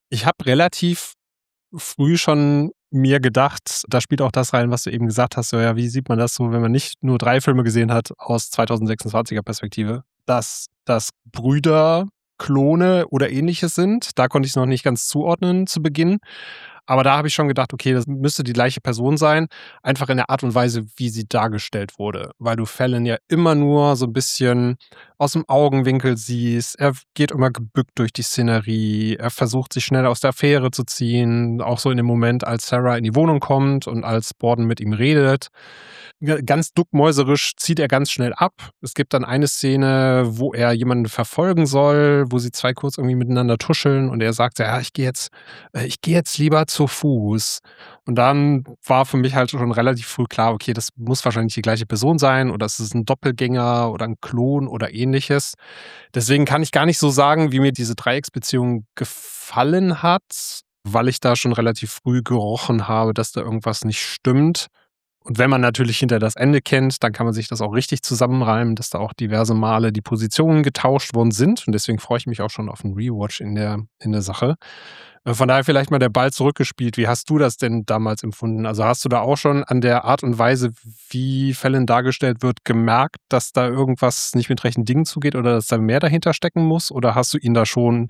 Ich habe relativ früh schon mir gedacht, da spielt auch das rein, was du eben gesagt hast, so, ja, wie sieht man das so, wenn man nicht nur 3 Filme gesehen hat aus 2026er Perspektive, dass das Brüder, Klone oder Ähnliches sind. Da konnte ich's noch nicht ganz zuordnen zu Beginn. Aber da habe ich schon gedacht, okay, das müsste die gleiche Person sein, einfach in der Art und Weise, wie sie dargestellt wurde. Weil du Fallon ja immer nur so ein bisschen aus dem Augenwinkel siehst. Er geht immer gebückt durch die Szenerie. Er versucht, sich schnell aus der Affäre zu ziehen. Auch so in dem Moment, als Sarah in die Wohnung kommt und als Borden mit ihm redet. Ganz duckmäuserisch zieht er ganz schnell ab. Es gibt dann eine Szene, wo er jemanden verfolgen soll, wo sie zwei kurz irgendwie miteinander tuscheln und er sagt, ja, ich gehe jetzt lieber zu Fuß. Und dann war für mich halt schon relativ früh klar, okay, das muss wahrscheinlich die gleiche Person sein oder es ist ein Doppelgänger oder ein Klon oder ähnliches. Deswegen kann ich gar nicht so sagen, wie mir diese Dreiecksbeziehung gefallen hat, weil ich da schon relativ früh gerochen habe, dass da irgendwas nicht stimmt. Und wenn man natürlich hinter das Ende kennt, dann kann man sich das auch richtig zusammenreimen, dass da auch diverse Male die Positionen getauscht worden sind. Und deswegen freue ich mich auch schon auf einen Rewatch in der Sache. Von daher vielleicht mal der Ball zurückgespielt. Wie hast du das denn damals empfunden? Also hast du da auch schon an der Art und Weise, wie Fallon dargestellt wird, gemerkt, dass da irgendwas nicht mit rechten Dingen zugeht oder dass da mehr dahinter stecken muss? Oder hast du ihn da schon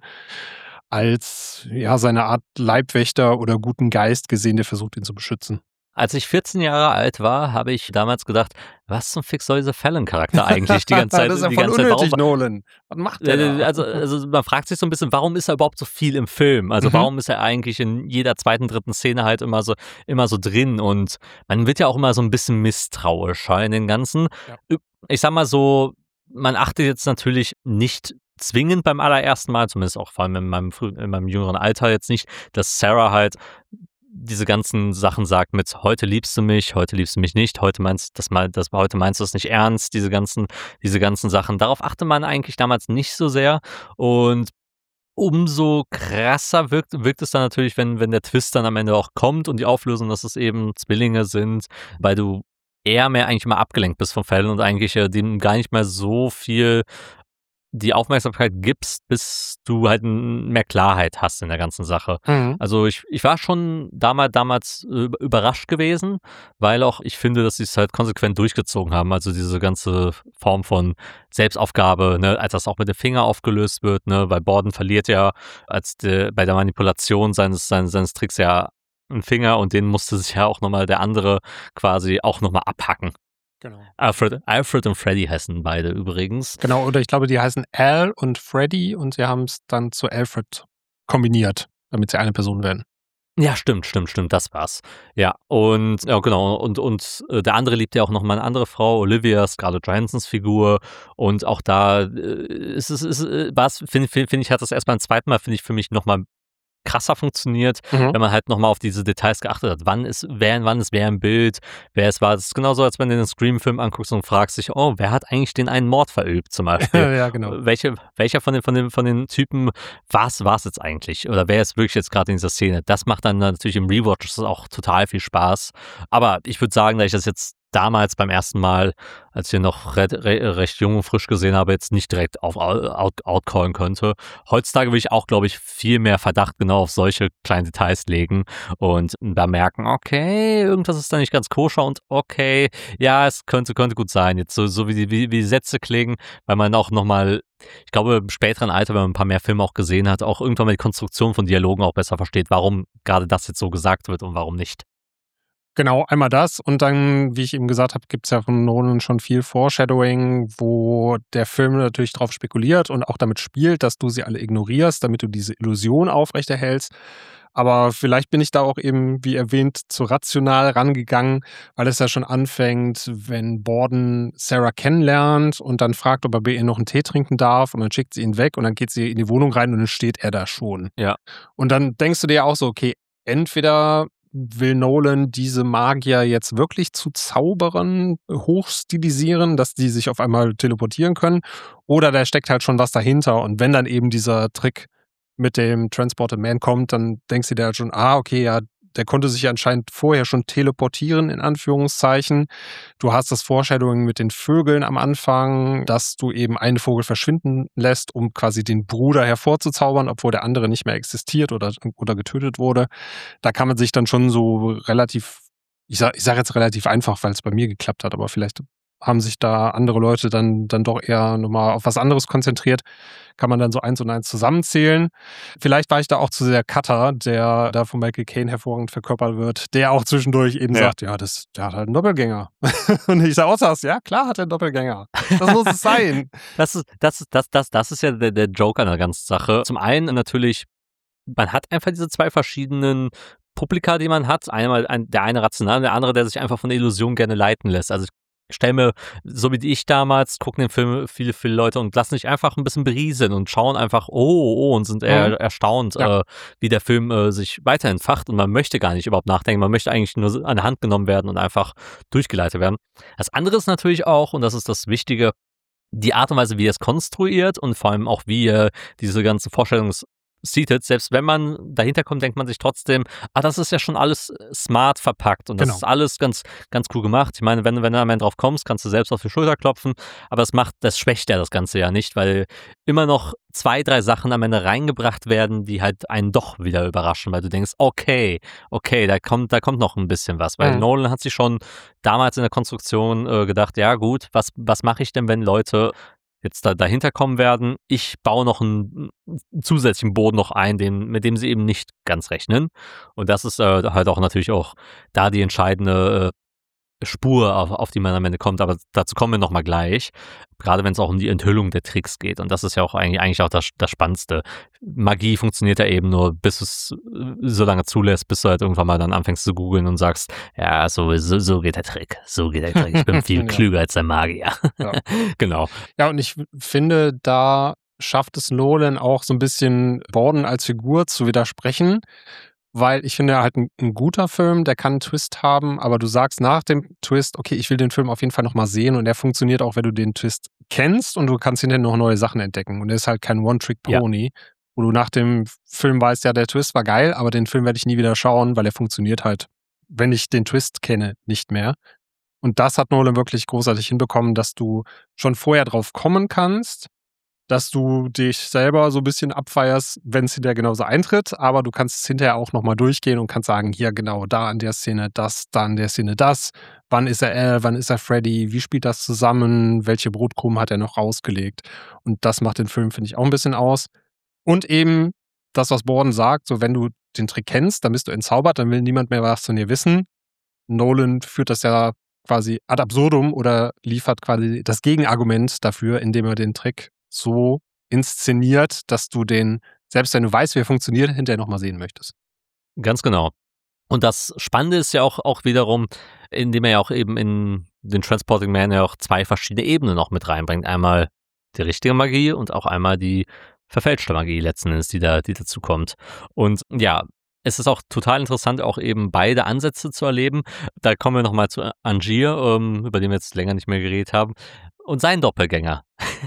als ja, seine Art Leibwächter oder guten Geist gesehen, der versucht, ihn zu beschützen? Als ich 14 Jahre alt war, habe ich damals gedacht, was zum Fix soll dieser Fallon-Charakter eigentlich die ganze Zeit? Das ist ja die voll ganze Zeit unnötig, warum, Nolan. Was macht der da? also man fragt sich so ein bisschen, warum ist er überhaupt so viel im Film? Also Mhm. warum ist er eigentlich in jeder zweiten, dritten Szene halt immer so drin? Und man wird ja auch immer so ein bisschen misstrauischer in den ganzen. Ja. Ich sag mal so, man achtet jetzt natürlich nicht zwingend beim allerersten Mal, zumindest auch vor allem in meinem jüngeren Alter jetzt nicht, dass Sarah halt diese ganzen Sachen sagt mit heute liebst du mich nicht, heute meinst heute meinst du es nicht ernst, diese ganzen Sachen. Darauf achte man eigentlich damals nicht so sehr und umso krasser wirkt es dann natürlich, wenn der Twist dann am Ende auch kommt und die Auflösung, dass es eben Zwillinge sind, weil du eher mehr eigentlich mal abgelenkt bist von Fällen und eigentlich dem gar nicht mehr so viel die Aufmerksamkeit gibst, bis du halt mehr Klarheit hast in der ganzen Sache. Mhm. Also ich war schon damals überrascht gewesen, weil auch ich finde, dass sie es halt konsequent durchgezogen haben. Also diese ganze Form von Selbstaufgabe, ne, als das auch mit dem Finger aufgelöst wird, ne, weil Borden verliert ja bei der Manipulation seines Tricks ja einen Finger und den musste sich ja auch nochmal der andere quasi auch nochmal abhacken. Genau. Alfred und Freddy heißen beide übrigens. Genau, oder ich glaube, die heißen Al und Freddy und sie haben es dann zu Alfred kombiniert, damit sie eine Person werden. Ja, stimmt, das war's. Ja, und ja, genau, der andere liebt ja auch noch mal 'ne andere Frau, Olivia, Scarlett Johansons Figur. Und auch da, finde ich, hat das erst beim zweiten Mal, finde ich, für mich noch mal krasser funktioniert, Mhm. wenn man halt noch mal auf diese Details geachtet hat. Wann ist wer im Bild, wer es war. Das ist genauso, als wenn du den Scream-Film anguckst und fragst dich: „Oh, wer hat eigentlich den einen Mord verübt?“ zum Beispiel. Ja, genau. Welcher von den Typen war's jetzt eigentlich? Oder wer ist wirklich jetzt gerade in dieser Szene? Das macht dann natürlich im Rewatch auch total viel Spaß. Aber ich würde sagen, da ich das jetzt damals beim ersten Mal, als ich ihn noch recht jung und frisch gesehen habe, jetzt nicht direkt auf outcallen könnte. Heutzutage würde ich auch, glaube ich, viel mehr Verdacht genau auf solche kleinen Details legen und da merken, okay, irgendwas ist da nicht ganz koscher und okay, ja, es könnte gut sein. Jetzt so wie die Sätze klingen, weil man auch nochmal, ich glaube, im späteren Alter, wenn man ein paar mehr Filme auch gesehen hat, auch irgendwann mal die Konstruktion von Dialogen auch besser versteht, warum gerade das jetzt so gesagt wird und warum nicht. Genau, einmal das und dann, wie ich eben gesagt habe, gibt es ja von Nolan schon viel Foreshadowing, wo der Film natürlich drauf spekuliert und auch damit spielt, dass du sie alle ignorierst, damit du diese Illusion aufrechterhältst. Aber vielleicht bin ich da auch eben, wie erwähnt, zu rational rangegangen, weil es ja schon anfängt, wenn Borden Sarah kennenlernt und dann fragt, ob er bei ihr noch einen Tee trinken darf und dann schickt sie ihn weg und dann geht sie in die Wohnung rein und dann steht er da schon. Ja. Und dann denkst du dir auch so, okay, entweder will Nolan diese Magier jetzt wirklich zu Zauberern hochstilisieren, dass die sich auf einmal teleportieren können, oder da steckt halt schon was dahinter und wenn dann eben dieser Trick mit dem Transported Man kommt, dann denkst du dir halt schon, okay, ja, der konnte sich anscheinend vorher schon teleportieren, in Anführungszeichen. Du hast das Foreshadowing mit den Vögeln am Anfang, dass du eben einen Vogel verschwinden lässt, um quasi den Bruder hervorzuzaubern, obwohl der andere nicht mehr existiert oder getötet wurde. Da kann man sich dann schon so relativ, ich sag jetzt relativ einfach, weil es bei mir geklappt hat, aber vielleicht haben sich da andere Leute dann doch eher nochmal auf was anderes konzentriert. Kann man dann so 1 und 1 zusammenzählen. Vielleicht war ich da auch zu sehr Cutter, der da von Michael Caine hervorragend verkörpert wird, der auch zwischendurch eben sagt, der hat halt einen Doppelgänger. Und ich sage auch, ja klar hat er einen Doppelgänger. Das muss es sein. Das ist ja der Joke an der ganzen Sache. Zum einen natürlich, man hat einfach diese 2 verschiedenen Publika, die man hat. Einmal der eine rational, der andere, der sich einfach von der Illusion gerne leiten lässt. Also ich stelle mir, so wie ich damals, gucken den Film viele Leute und lassen sich einfach ein bisschen berieseln und schauen einfach, und sind eher erstaunt, wie der Film sich weiter entfacht, und man möchte gar nicht überhaupt nachdenken, man möchte eigentlich nur an die Hand genommen werden und einfach durchgeleitet werden. Das andere ist natürlich auch, und das ist das Wichtige, die Art und Weise, wie er es konstruiert und vor allem auch, wie er diese ganzen seated, selbst wenn man dahinter kommt, denkt man sich trotzdem, das ist ja schon alles smart verpackt und das ist alles ganz, ganz cool gemacht. Ich meine, wenn du am Ende drauf kommst, kannst du selbst auf die Schulter klopfen, aber das schwächt ja das Ganze ja nicht, weil immer noch 2, 3 Sachen am Ende reingebracht werden, die halt einen doch wieder überraschen, weil du denkst, okay, da kommt noch ein bisschen was, weil Nolan hat sich schon damals in der Konstruktion gedacht, ja gut, was mache ich denn, wenn Leute jetzt dahinter kommen werden? Ich baue noch einen zusätzlichen Boden noch ein, mit dem sie eben nicht ganz rechnen. Und das ist halt auch natürlich auch da die entscheidende Spur, auf die man am Ende kommt, aber dazu kommen wir nochmal gleich, gerade wenn es auch um die Enthüllung der Tricks geht, und das ist ja auch eigentlich auch das Spannendste. Magie funktioniert ja eben nur, bis du es so lange zulässt, bis du halt irgendwann mal dann anfängst zu googeln und sagst, ja, so geht der Trick, ich bin viel klüger als der Magier. Ja. Genau. Ja, und ich finde, da schafft es Nolan auch so ein bisschen Borden als Figur zu widersprechen, weil ich finde, halt ein guter Film, der kann einen Twist haben, aber du sagst nach dem Twist, okay, ich will den Film auf jeden Fall nochmal sehen, und der funktioniert auch, wenn du den Twist kennst, und du kannst hinterher noch neue Sachen entdecken, und er ist halt kein One-Trick-Pony, wo du nach dem Film weißt, ja, der Twist war geil, aber den Film werde ich nie wieder schauen, weil er funktioniert halt, wenn ich den Twist kenne, nicht mehr. Und das hat Nolan wirklich großartig hinbekommen, dass du schon vorher drauf kommen kannst, dass du dich selber so ein bisschen abfeierst, wenn es hinterher genauso eintritt, aber du kannst es hinterher auch nochmal durchgehen und kannst sagen, hier genau, da an der Szene das, da an der Szene das, wann ist er Al, wann ist er Freddy, wie spielt das zusammen, welche Brotkrumen hat er noch rausgelegt, und das macht den Film, finde ich, auch ein bisschen aus. Und eben das, was Borden sagt, so wenn du den Trick kennst, dann bist du entzaubert, dann will niemand mehr was von dir wissen. Nolan führt das ja quasi ad absurdum oder liefert quasi das Gegenargument dafür, indem er den Trick so inszeniert, dass du den, selbst wenn du weißt, wie er funktioniert, hinterher nochmal sehen möchtest. Ganz genau. Und das Spannende ist ja auch wiederum, indem er ja auch eben in den Transporting Man ja auch 2 verschiedene Ebenen noch mit reinbringt. Einmal die richtige Magie und auch einmal die verfälschte Magie letzten Endes, die dazu kommt. Und ja, es ist auch total interessant, auch eben beide Ansätze zu erleben. Da kommen wir nochmal zu Angier, über den wir jetzt länger nicht mehr geredet haben, und sein Doppelgänger.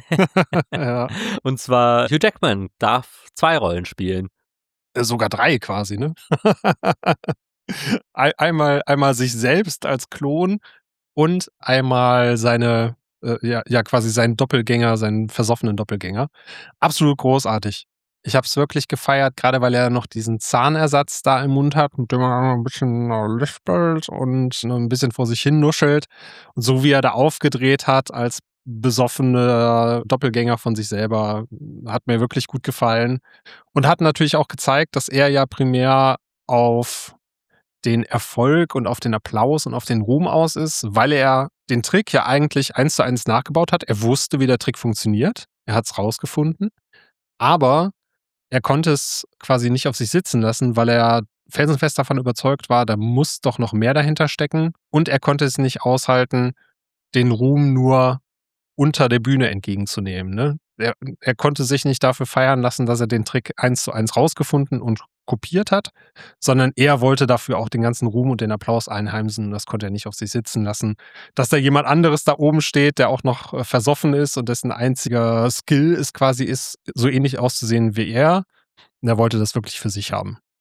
Ja. Und zwar Hugh Jackman darf 2 Rollen spielen. Sogar 3 quasi, ne? Einmal sich selbst als Klon und einmal quasi seinen Doppelgänger, seinen versoffenen Doppelgänger. Absolut großartig. Ich habe es wirklich gefeiert, gerade weil er noch diesen Zahnersatz da im Mund hat, mit dem er ein bisschen lispelt und ein bisschen vor sich hin nuschelt. Und so wie er da aufgedreht hat als besoffener Doppelgänger von sich selber, hat mir wirklich gut gefallen. Und hat natürlich auch gezeigt, dass er ja primär auf den Erfolg und auf den Applaus und auf den Ruhm aus ist, weil er den Trick ja eigentlich 1:1 nachgebaut hat. Er wusste, wie der Trick funktioniert. Er hat es rausgefunden. Aber er konnte es quasi nicht auf sich sitzen lassen, weil er felsenfest davon überzeugt war, da muss doch noch mehr dahinter stecken. Und er konnte es nicht aushalten, den Ruhm nur unter der Bühne entgegenzunehmen. Ne? Er konnte sich nicht dafür feiern lassen, dass er den Trick 1:1 rausgefunden und kopiert hat, sondern er wollte dafür auch den ganzen Ruhm und den Applaus einheimsen. Das konnte er nicht auf sich sitzen lassen. Dass da jemand anderes da oben steht, der auch noch versoffen ist und dessen einziger Skill ist, so ähnlich auszusehen wie er. Und er wollte das wirklich für sich haben.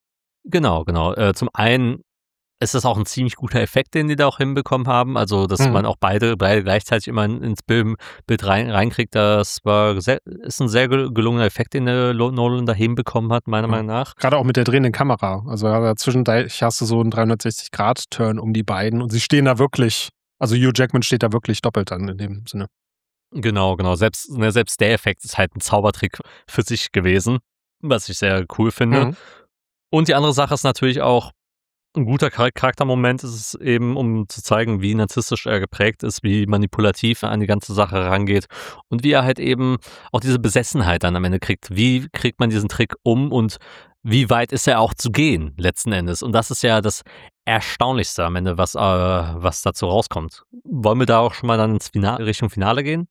Genau, genau. Zum einen ist das auch ein ziemlich guter Effekt, den die da auch hinbekommen haben. Also, dass man auch beide gleichzeitig immer ins Bild reinkriegt. Das ist ein sehr gelungener Effekt, den der Nolan da hinbekommen hat, meiner Meinung nach. Gerade auch mit der drehenden Kamera. Also zwischendurch hast du so einen 360-Grad-Turn um die beiden und sie stehen da wirklich, also Hugh Jackman steht da wirklich doppelt dann in dem Sinne. Genau. Selbst der Effekt ist halt ein Zaubertrick für sich gewesen, was ich sehr cool finde. Und die andere Sache ist natürlich auch, ein guter Charaktermoment ist es eben, um zu zeigen, wie narzisstisch er geprägt ist, wie manipulativ er an die ganze Sache rangeht und wie er halt eben auch diese Besessenheit dann am Ende kriegt. Wie kriegt man diesen Trick und wie weit ist er auch zu gehen, letzten Endes? Und das ist ja das Erstaunlichste am Ende, was dazu rauskommt. Wollen wir da auch schon mal dann Richtung Finale gehen?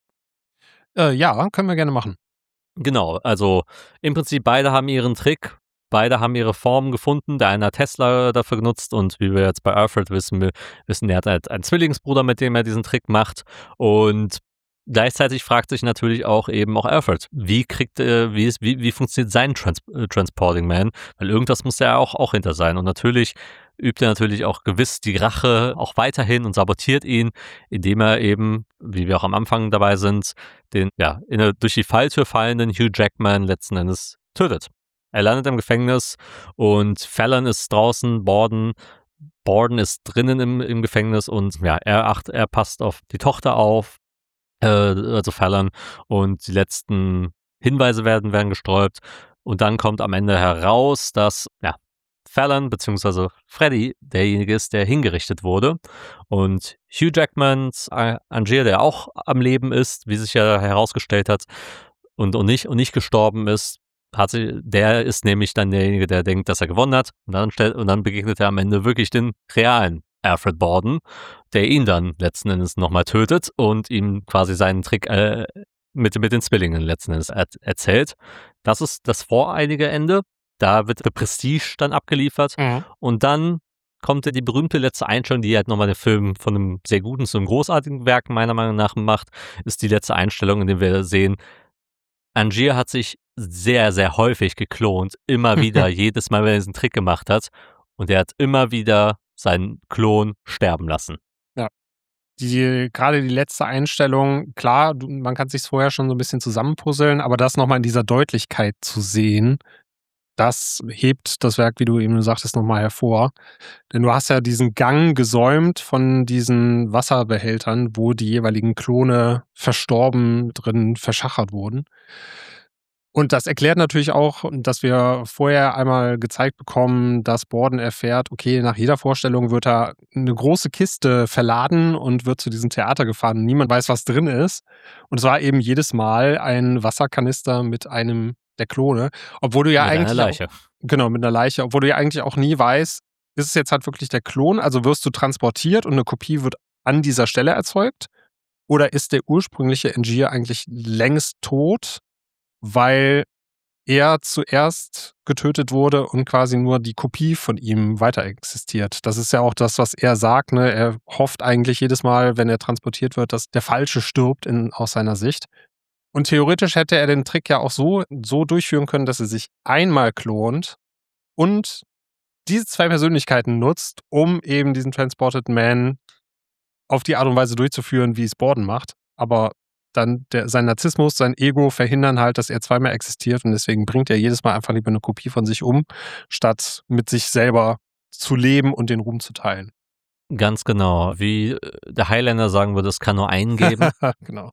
Ja, können wir gerne machen. Genau, also im Prinzip beide haben ihren Trick, beide haben ihre Form gefunden. Der eine hat Tesla dafür genutzt und wie wir jetzt bei Alfred wissen, der hat halt einen Zwillingsbruder, mit dem er diesen Trick macht. Und gleichzeitig fragt sich natürlich auch Alfred, wie funktioniert sein Transporting Man? Weil irgendwas muss ja auch hinter sein. Und natürlich übt er natürlich auch gewiss die Rache auch weiterhin und sabotiert ihn, indem er eben, wie wir auch am Anfang dabei sind, den durch die Falltür fallenden Hugh Jackman letzten Endes tötet. Er landet im Gefängnis und Fallon ist draußen, Borden ist drinnen im Gefängnis und ja, er passt auf die Tochter auf, also Fallon, und die letzten Hinweise werden gestreut und dann kommt am Ende heraus, dass Fallon bzw. Freddy derjenige ist, der hingerichtet wurde und Hugh Jackmans Angier, der auch am Leben ist, wie sich ja herausgestellt hat und nicht gestorben ist, der ist nämlich dann derjenige, der denkt, dass er gewonnen hat und dann begegnet er am Ende wirklich den realen Alfred Borden, der ihn dann letzten Endes nochmal tötet und ihm quasi seinen Trick mit den Zwillingen letzten Endes erzählt. Das ist das voreilige Ende. Da wird der Prestige dann abgeliefert und dann kommt die berühmte letzte Einstellung, die halt nochmal den Film von einem sehr guten zu einem großartigen Werk meiner Meinung nach macht, ist die letzte Einstellung, in der wir sehen, Angier hat sich sehr, sehr häufig geklont, immer wieder, jedes Mal, wenn er diesen Trick gemacht hat. Und er hat immer wieder seinen Klon sterben lassen. Ja. Gerade die letzte Einstellung, klar, man kann sich vorher schon so ein bisschen zusammenpuzzeln, aber das nochmal in dieser Deutlichkeit zu sehen, das hebt das Werk, wie du eben sagtest, nochmal hervor. Denn du hast ja diesen Gang gesäumt von diesen Wasserbehältern, wo die jeweiligen Klone verstorben drin verschachert wurden. Und das erklärt natürlich auch, dass wir vorher einmal gezeigt bekommen, dass Borden erfährt, okay, nach jeder Vorstellung wird da eine große Kiste verladen und wird zu diesem Theater gefahren. Niemand weiß, was drin ist. Und es war eben jedes Mal ein Wasserkanister mit einem der Klone. Obwohl du ja mit eigentlich. Einer Leiche. Genau, mit einer Leiche. Obwohl du ja eigentlich auch nie weißt, ist es jetzt halt wirklich der Klon? Also wirst du transportiert und eine Kopie wird an dieser Stelle erzeugt? Oder ist der ursprüngliche Angier eigentlich längst tot, weil er zuerst getötet wurde und quasi nur die Kopie von ihm weiter existiert? Das ist ja auch das, was er sagt. Ne? Er hofft eigentlich jedes Mal, wenn er transportiert wird, dass der Falsche stirbt aus seiner Sicht. Und theoretisch hätte er den Trick ja auch so durchführen können, dass er sich einmal klont und diese zwei Persönlichkeiten nutzt, um eben diesen Transported Man auf die Art und Weise durchzuführen, wie es Borden macht. Aber dann sein Narzissmus, sein Ego verhindern halt, dass er zweimal existiert und deswegen bringt er jedes Mal einfach lieber eine Kopie von sich um, statt mit sich selber zu leben und den Ruhm zu teilen. Ganz genau. Wie der Highlander sagen würde, es kann nur einen geben. Genau.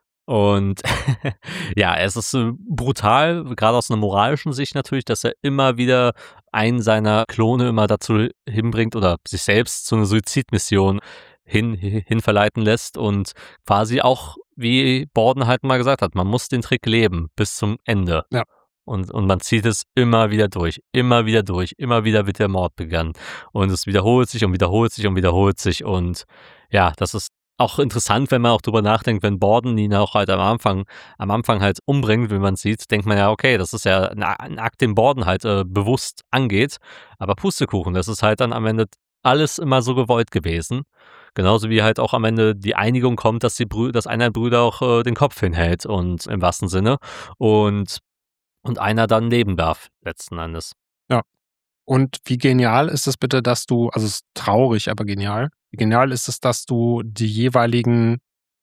Und ja, es ist brutal, gerade aus einer moralischen Sicht natürlich, dass er immer wieder einen seiner Klone immer dazu hinbringt oder sich selbst zu einer Suizidmission hin verleiten lässt und quasi auch, wie Borden halt mal gesagt hat, man muss den Trick leben bis zum Ende. Ja. Und man zieht es immer wieder durch, immer wieder wird der Mord begangen. Und es wiederholt sich und wiederholt sich und wiederholt sich. Und ja, das ist auch interessant, wenn man auch drüber nachdenkt, wenn Borden ihn auch halt am Anfang halt umbringt, wie man sieht, denkt man ja, okay, das ist ja ein Akt, den Borden halt bewusst angeht. Aber Pustekuchen, das ist halt dann am Ende alles immer so gewollt gewesen. Genauso wie halt auch am Ende die Einigung kommt, dass einer der Brüder auch den Kopf hinhält und im wahrsten Sinne und einer dann leben darf, letzten Endes. Ja. Und wie genial ist es bitte, dass du, also es ist traurig, aber genial, wie genial ist es, dass du die jeweiligen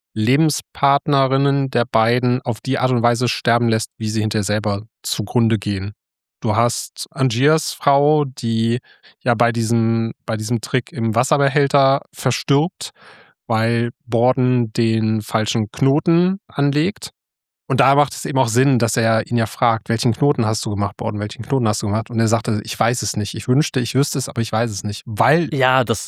Lebenspartnerinnen der beiden auf die Art und Weise sterben lässt, wie sie hinterher selber zugrunde gehen. Du hast Angiers Frau, die ja bei diesem Trick im Wasserbehälter verstirbt, weil Borden den falschen Knoten anlegt. Und da macht es eben auch Sinn, dass er ihn ja fragt, welchen Knoten hast du gemacht, Borden, welchen Knoten hast du gemacht? Und er sagte, ich weiß es nicht. Ich wünschte, ich wüsste es, aber ich weiß es nicht. Weil, Ja, das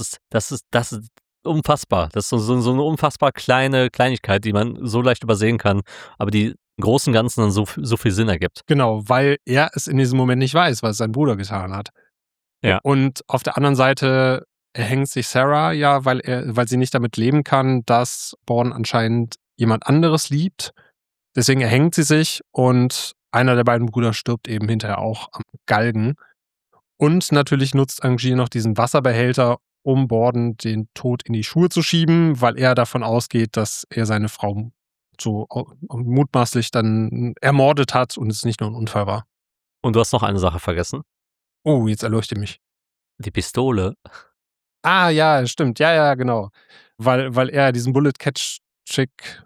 ist unfassbar. Das ist so eine unfassbar kleine Kleinigkeit, die man so leicht übersehen kann, aber die im Großen und Ganzen dann so viel Sinn ergibt. genau, weil er es in diesem Moment nicht weiß, was sein Bruder getan hat. Ja. Und auf der anderen Seite erhängt sich Sarah ja, weil sie nicht damit leben kann, dass Borden anscheinend jemand anderes liebt. Deswegen erhängt sie sich und einer der beiden Brüder stirbt eben hinterher auch am Galgen. Und natürlich nutzt Angier noch diesen Wasserbehälter, um Borden den Tod in die Schuhe zu schieben, weil er davon ausgeht, dass er seine Frau so mutmaßlich dann ermordet hat und es nicht nur ein Unfall war. Und du hast noch eine Sache vergessen. Oh, jetzt erleuchte mich. Die Pistole. Ah, ja, stimmt. Ja, genau. Weil er diesen Bullet-Catch-Trick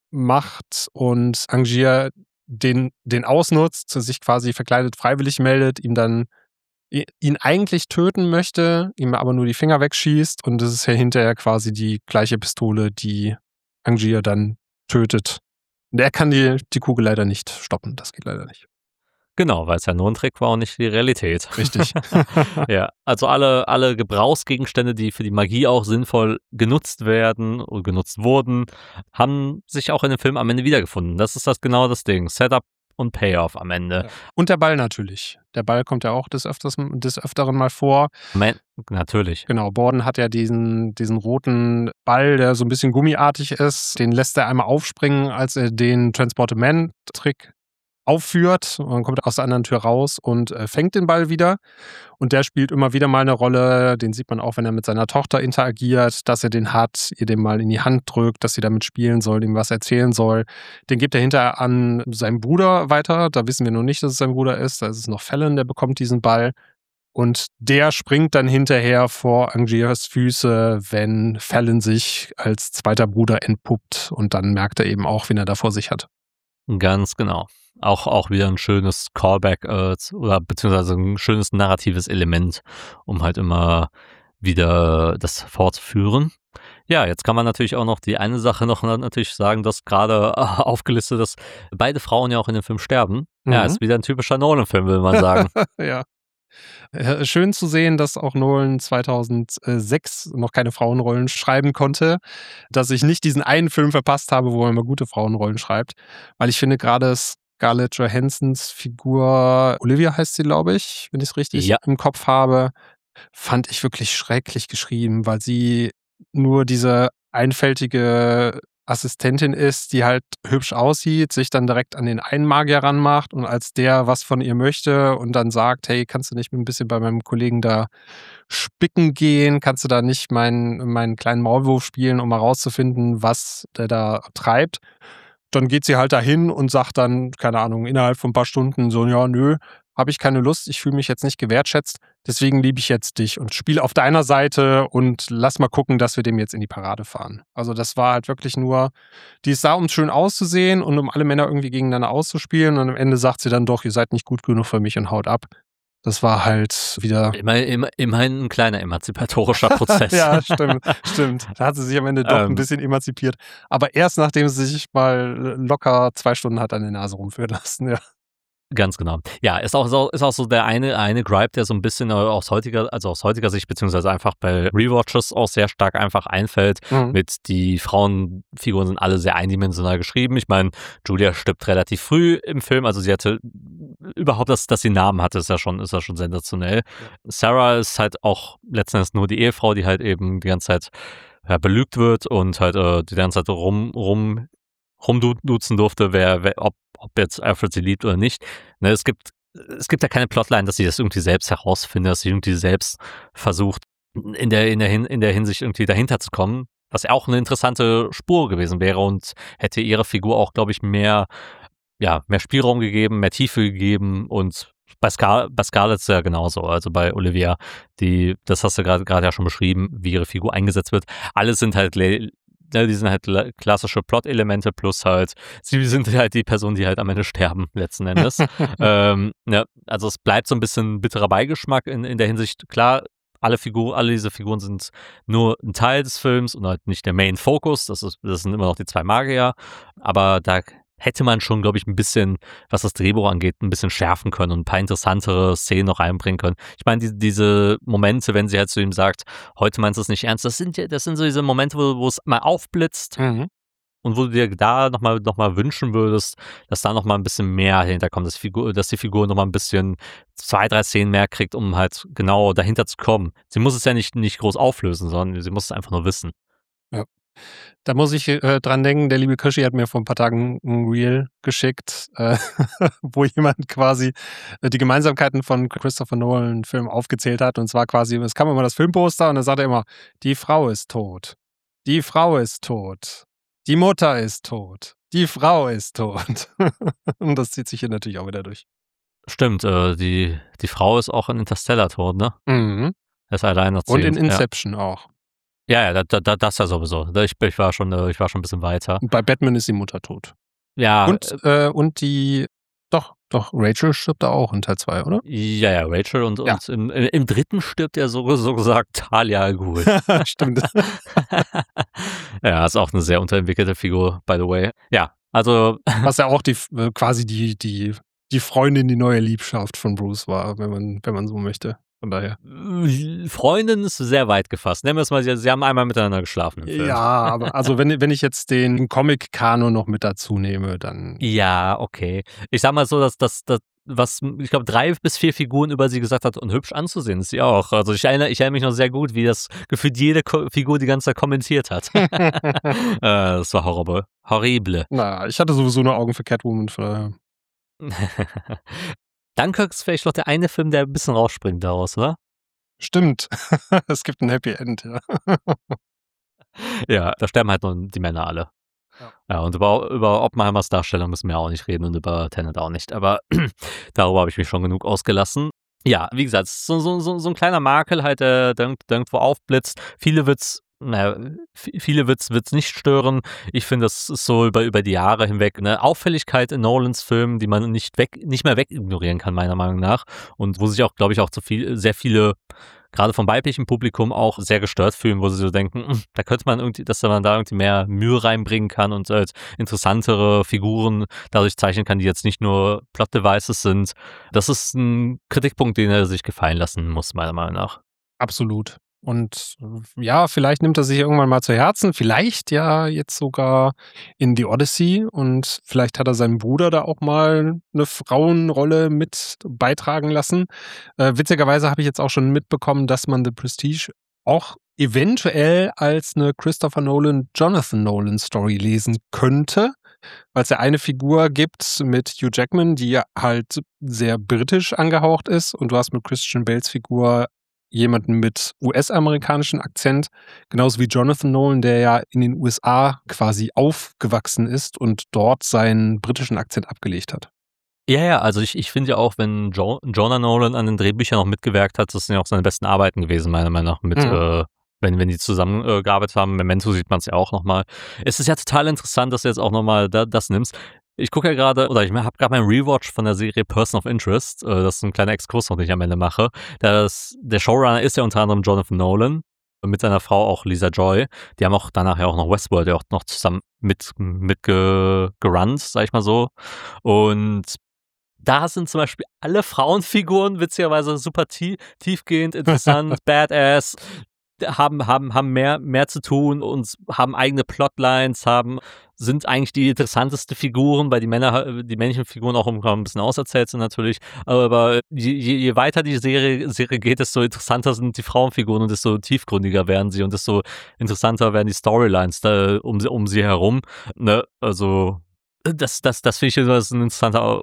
macht und Angier den ausnutzt, sich quasi verkleidet freiwillig meldet, ihn eigentlich töten möchte, ihm aber nur die Finger wegschießt und das ist ja hinterher quasi die gleiche Pistole, die Angier dann tötet. Und er kann die Kugel leider nicht stoppen. Das geht leider nicht. Genau, weil es ja nur ein Trick war und nicht die Realität. Richtig. Ja, also alle Gebrauchsgegenstände, die für die Magie auch sinnvoll genutzt werden und genutzt wurden, haben sich auch in dem Film am Ende wiedergefunden. Das ist genau das Ding. Setup und Payoff am Ende. Ja. Und der Ball natürlich. Der Ball kommt ja auch des Öfteren mal vor. Natürlich. Genau, Borden hat ja diesen roten Ball, der so ein bisschen gummiartig ist. Den lässt er einmal aufspringen, als er den Transport-a-Man-Trick aufführt. Und dann kommt er aus der anderen Tür raus und fängt den Ball wieder. Und der spielt immer wieder mal eine Rolle. Den sieht man auch, wenn er mit seiner Tochter interagiert, dass er den hat, ihr den mal in die Hand drückt, dass sie damit spielen soll, ihm was erzählen soll. Den gibt er hinterher an seinen Bruder weiter. Da wissen wir noch nicht, dass es sein Bruder ist. Da ist es noch Fallon, der bekommt diesen Ball. Und der springt dann hinterher vor Angiers Füße, wenn Fallon sich als zweiter Bruder entpuppt. Und dann merkt er eben auch, wen er da vor sich hat. Ganz genau. Auch wieder ein schönes Callback oder beziehungsweise ein schönes narratives Element, um halt immer wieder das fortzuführen. Ja, jetzt kann man natürlich auch noch die eine Sache noch natürlich sagen, dass gerade aufgelistet ist, beide Frauen ja auch in dem Film sterben. Ja, ist wieder ein typischer Nolan-Film, will man sagen. Ja. Schön zu sehen, dass auch Nolan 2006 noch keine Frauenrollen schreiben konnte, dass ich nicht diesen einen Film verpasst habe, wo er immer gute Frauenrollen schreibt, weil ich finde gerade Scarlett Johansons Figur, Olivia heißt sie, glaube ich, wenn ich es richtig im Kopf habe, fand ich wirklich schrecklich geschrieben, weil sie nur diese einfältige Assistentin ist, die halt hübsch aussieht, sich dann direkt an den einen Magier ranmacht und als der was von ihr möchte und dann sagt, hey, kannst du nicht ein bisschen bei meinem Kollegen da spicken gehen? Kannst du da nicht meinen kleinen Maulwurf spielen, um mal rauszufinden, was der da treibt? Dann geht sie halt dahin und sagt dann, keine Ahnung, innerhalb von ein paar Stunden so, ja, nö, habe ich keine Lust, ich fühle mich jetzt nicht gewertschätzt, deswegen liebe ich jetzt dich und spiele auf deiner Seite und lass mal gucken, dass wir dem jetzt in die Parade fahren. Also das war halt wirklich nur, die ist da, um schön auszusehen und um alle Männer irgendwie gegeneinander auszuspielen und am Ende sagt sie dann doch, ihr seid nicht gut genug für mich und haut ab. Das war halt wieder... Immerhin ein kleiner emanzipatorischer Prozess. Ja, stimmt. Da hat sie sich am Ende doch ein bisschen emanzipiert. Aber erst nachdem sie sich mal locker 2 Stunden hat an der Nase rumführen lassen, ja. Ganz genau. Ja, ist auch so der eine Gripe, der so ein bisschen aus heutiger Sicht, beziehungsweise einfach bei Rewatches auch sehr stark einfach einfällt. Mit die Frauenfiguren sind alle sehr eindimensional geschrieben. Ich meine, Julia stirbt relativ früh im Film, also sie hatte überhaupt, dass sie einen Namen hatte, ist ja schon sensationell. Ja. Sarah ist halt auch letzten Endes nur die Ehefrau, die halt eben die ganze Zeit belügt wird und halt die ganze Zeit rumduzen durfte, ob jetzt Alfred sie liebt oder nicht. Ne, es gibt ja keine Plotline, dass sie das irgendwie selbst herausfindet, dass sie irgendwie selbst versucht, in der Hinsicht irgendwie dahinter zu kommen, was ja auch eine interessante Spur gewesen wäre und hätte ihrer Figur auch, glaube ich, mehr Spielraum gegeben, mehr Tiefe gegeben und Bei Scarlett ist ja genauso, also bei Olivia, das hast du gerade ja schon beschrieben, wie ihre Figur eingesetzt wird. Alle sind halt, die sind halt klassische Plot-Elemente plus halt, sie sind halt die Personen, die halt am Ende sterben, letzten Endes. Ja, also es bleibt so ein bisschen bitterer Beigeschmack in der Hinsicht, klar, alle diese Figuren sind nur ein Teil des Films und halt nicht der Main-Focus, das sind immer noch die zwei Magier, aber da hätte man schon, glaube ich, ein bisschen, was das Drehbuch angeht, ein bisschen schärfen können und ein paar interessantere Szenen noch reinbringen können. Ich meine, diese Momente, wenn sie halt zu ihm sagt, heute meinst du es nicht ernst, das sind so diese Momente, wo es mal aufblitzt Mhm. und wo du dir da noch mal wünschen würdest, dass da noch mal ein bisschen mehr hinterkommt, dass die Figur noch mal ein bisschen 2, 3 Szenen mehr kriegt, um halt genau dahinter zu kommen. Sie muss es ja nicht groß auflösen, sondern sie muss es einfach nur wissen. Ja. Da muss ich dran denken, der liebe Krischi hat mir vor ein paar Tagen ein Reel geschickt, wo jemand quasi die Gemeinsamkeiten von Christopher Nolan-Filmen aufgezählt hat. Und zwar quasi, es kam immer das Filmposter und dann sagt er immer, die Frau ist tot. Die Frau ist tot. Die Mutter ist tot. Die Frau ist tot. Und das zieht sich hier natürlich auch wieder durch. Stimmt, die Frau ist auch in Interstellar tot, ne? Mhm. Er ist alleinerziehend. Und in ja. Inception auch. Ja, das ja sowieso. Ich war schon ein bisschen weiter. Und bei Batman ist die Mutter tot. Ja, Und die, doch, Rachel stirbt da auch in Teil 2, oder? ja, Rachel und Ja. im dritten stirbt ja so gesagt Talia al Ghul. Stimmt. Ja, ist auch eine sehr unterentwickelte Figur, by the way. Ja, also Was ja auch quasi die Freundin, die neue Liebschaft von Bruce war, wenn man so möchte. Von daher. Freundin ist sehr weit gefasst. Nennen wir es mal, sie haben einmal miteinander geschlafen im Film. Ja, aber also wenn ich jetzt den Comic-Kanon noch mit dazu nehme, dann. Ja, okay. Ich sag mal so, dass was ich glaube 3 bis 4 Figuren über sie gesagt hat und hübsch anzusehen ist sie auch. Also ich erinnere mich noch sehr gut, wie das gefühlt jede Figur die ganze Zeit kommentiert hat. Das war horrible. Na, ich hatte sowieso nur Augen für Catwoman. Von daher. Dunkirk ist vielleicht noch der eine Film, der ein bisschen rausspringt daraus, oder? Stimmt. Es gibt ein Happy End, ja. Ja, da sterben halt nur die Männer alle. Ja, und über Oppenheimers Darstellung müssen wir auch nicht reden und über Tenet auch nicht. Aber darüber habe ich mich schon genug ausgelassen. Ja, wie gesagt, so ein kleiner Makel halt, der irgendwo aufblitzt. Viele wird's nicht stören. Ich finde, das ist so über die Jahre hinweg eine Auffälligkeit in Nolans Filmen, die man nicht mehr wegignorieren kann, meiner Meinung nach. Und wo sich auch, glaube ich, auch sehr viele, gerade vom weiblichen Publikum, auch sehr gestört fühlen, wo sie so denken, da könnte man dass man da irgendwie mehr Mühe reinbringen kann und halt interessantere Figuren dadurch zeichnen kann, die jetzt nicht nur Plot-Devices sind. Das ist ein Kritikpunkt, den er sich gefallen lassen muss, meiner Meinung nach. Absolut. Und ja, vielleicht nimmt er sich irgendwann mal zu Herzen, vielleicht ja jetzt sogar in The Odyssey und vielleicht hat er seinen Bruder da auch mal eine Frauenrolle mit beitragen lassen. Witzigerweise habe ich jetzt auch schon mitbekommen, dass man The Prestige auch eventuell als eine Christopher Nolan, Jonathan Nolan Story lesen könnte, weil es ja eine Figur gibt mit Hugh Jackman, die halt sehr britisch angehaucht ist und du hast mit Christian Bales Figur jemanden mit US-amerikanischen Akzent, genauso wie Jonathan Nolan, der ja in den USA quasi aufgewachsen ist und dort seinen britischen Akzent abgelegt hat. Ja, also ich finde ja auch, wenn Jonah Nolan an den Drehbüchern noch mitgewirkt hat, das sind ja auch seine besten Arbeiten gewesen, meiner Meinung nach, wenn die zusammen gearbeitet haben. Memento sieht man es ja auch nochmal. Es ist ja total interessant, dass du jetzt auch nochmal das nimmst. Ich gucke ja gerade, oder ich habe gerade meinen Rewatch von der Serie Person of Interest. Das ist ein kleiner Exkurs, den ich am Ende mache. Der Showrunner ist ja unter anderem Jonathan Nolan, mit seiner Frau auch Lisa Joy. Die haben auch danach ja auch noch Westworld ja auch noch zusammen gerannt, sag ich mal so. Und da sind zum Beispiel alle Frauenfiguren witzigerweise super tiefgehend, interessant, badass, haben mehr zu tun und haben eigene Plotlines, sind eigentlich die interessanteste Figuren, weil die männlichen Figuren auch ein bisschen auserzählt sind natürlich. Aber je weiter die Serie geht, desto interessanter sind die Frauenfiguren und desto tiefgründiger werden sie und desto interessanter werden die Storylines um sie herum. Ne? Also das finde ich ist ein interessanter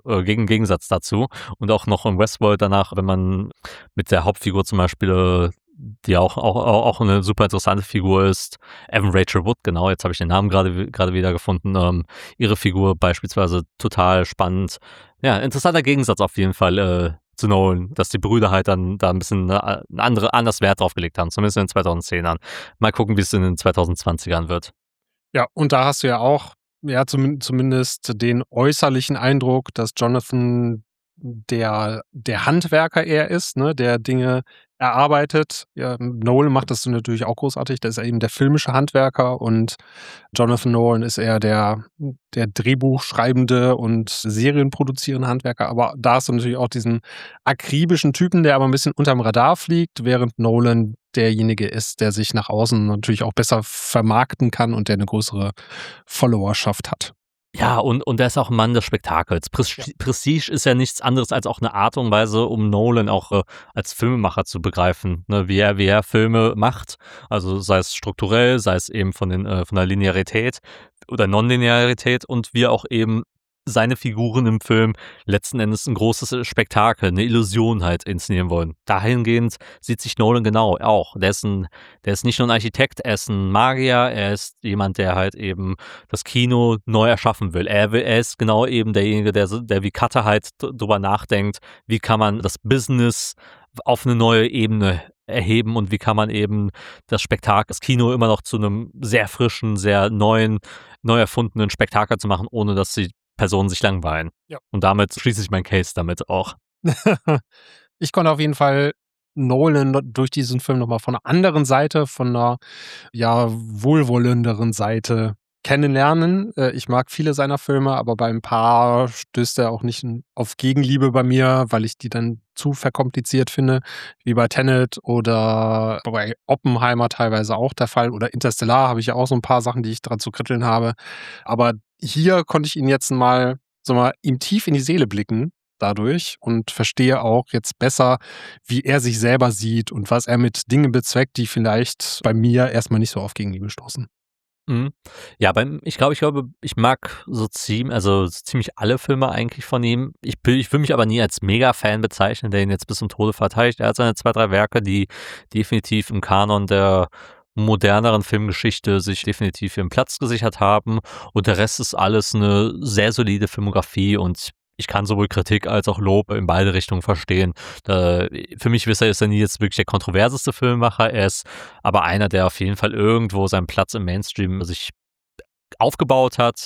Gegensatz dazu. Und auch noch in Westworld danach, wenn man mit der Hauptfigur zum Beispiel die auch eine super interessante Figur ist. Evan Rachel Wood, genau, jetzt habe ich den Namen gerade wieder gefunden. Ihre Figur beispielsweise total spannend. Ja, interessanter Gegensatz auf jeden Fall zu Nolan, dass die Brüder halt dann da ein bisschen anders Wert drauf gelegt haben, zumindest in den 2010ern. Mal gucken, wie es in den 2020ern wird. Ja, und da hast du ja auch, ja, zumindest den äußerlichen Eindruck, dass Jonathan der Handwerker eher ist, ne, der Dinge erarbeitet. Ja, Nolan macht das natürlich auch großartig, der ist ja eben der filmische Handwerker und Jonathan Nolan ist eher der Drehbuchschreibende und serienproduzierende Handwerker. Aber da hast du natürlich auch diesen akribischen Typen, der aber ein bisschen unterm Radar fliegt, während Nolan derjenige ist, der sich nach außen natürlich auch besser vermarkten kann und der eine größere Followerschaft hat. Ja, und er ist auch ein Mann des Spektakels. Prestige ist ja nichts anderes als auch eine Art und Weise, um Nolan auch als Filmemacher zu begreifen, ne? Wie er Filme macht. Also sei es strukturell, sei es eben von der Linearität oder Nonlinearität und wie er auch eben seine Figuren im Film letzten Endes ein großes Spektakel, eine Illusion halt inszenieren wollen. Dahingehend sieht sich Nolan genau auch. Der ist nicht nur ein Architekt, er ist ein Magier, er ist jemand, der halt eben das Kino neu erschaffen will. Er ist genau eben derjenige, der wie Cutter halt drüber nachdenkt, wie kann man das Business auf eine neue Ebene erheben und wie kann man eben das Spektakel, das Kino immer noch zu einem sehr frischen, sehr neu erfundenen Spektakel zu machen, ohne dass die Personen sich langweilen. Ja. Und damit schließe ich meinen Case damit auch. Ich konnte auf jeden Fall Nolan durch diesen Film nochmal von einer anderen Seite, von einer ja wohlwollenderen Seite kennenlernen. Ich mag viele seiner Filme, aber bei ein paar stößt er auch nicht auf Gegenliebe bei mir, weil ich die dann zu verkompliziert finde, wie bei Tenet oder bei Oppenheimer teilweise auch der Fall oder Interstellar habe ich ja auch so ein paar Sachen, die ich dran zu kritteln habe. Aber hier konnte ich ihn jetzt mal, ihm tief in die Seele blicken dadurch und verstehe auch jetzt besser, wie er sich selber sieht und was er mit Dingen bezweckt, die vielleicht bei mir erstmal nicht so auf Gegenliebe stoßen. Mhm. Ja, ich glaube, ich mag so ziemlich alle Filme eigentlich von ihm. Ich will mich aber nie als Mega-Fan bezeichnen, der ihn jetzt bis zum Tode verteidigt. Er hat seine 2, 3 Werke, die definitiv im Kanon der moderneren Filmgeschichte sich definitiv ihren Platz gesichert haben. Und der Rest ist alles eine sehr solide Filmografie und ich kann sowohl Kritik als auch Lob in beide Richtungen verstehen. Für mich ist er nie jetzt wirklich der kontroverseste Filmemacher. Er ist aber einer, der auf jeden Fall irgendwo seinen Platz im Mainstream sich aufgebaut hat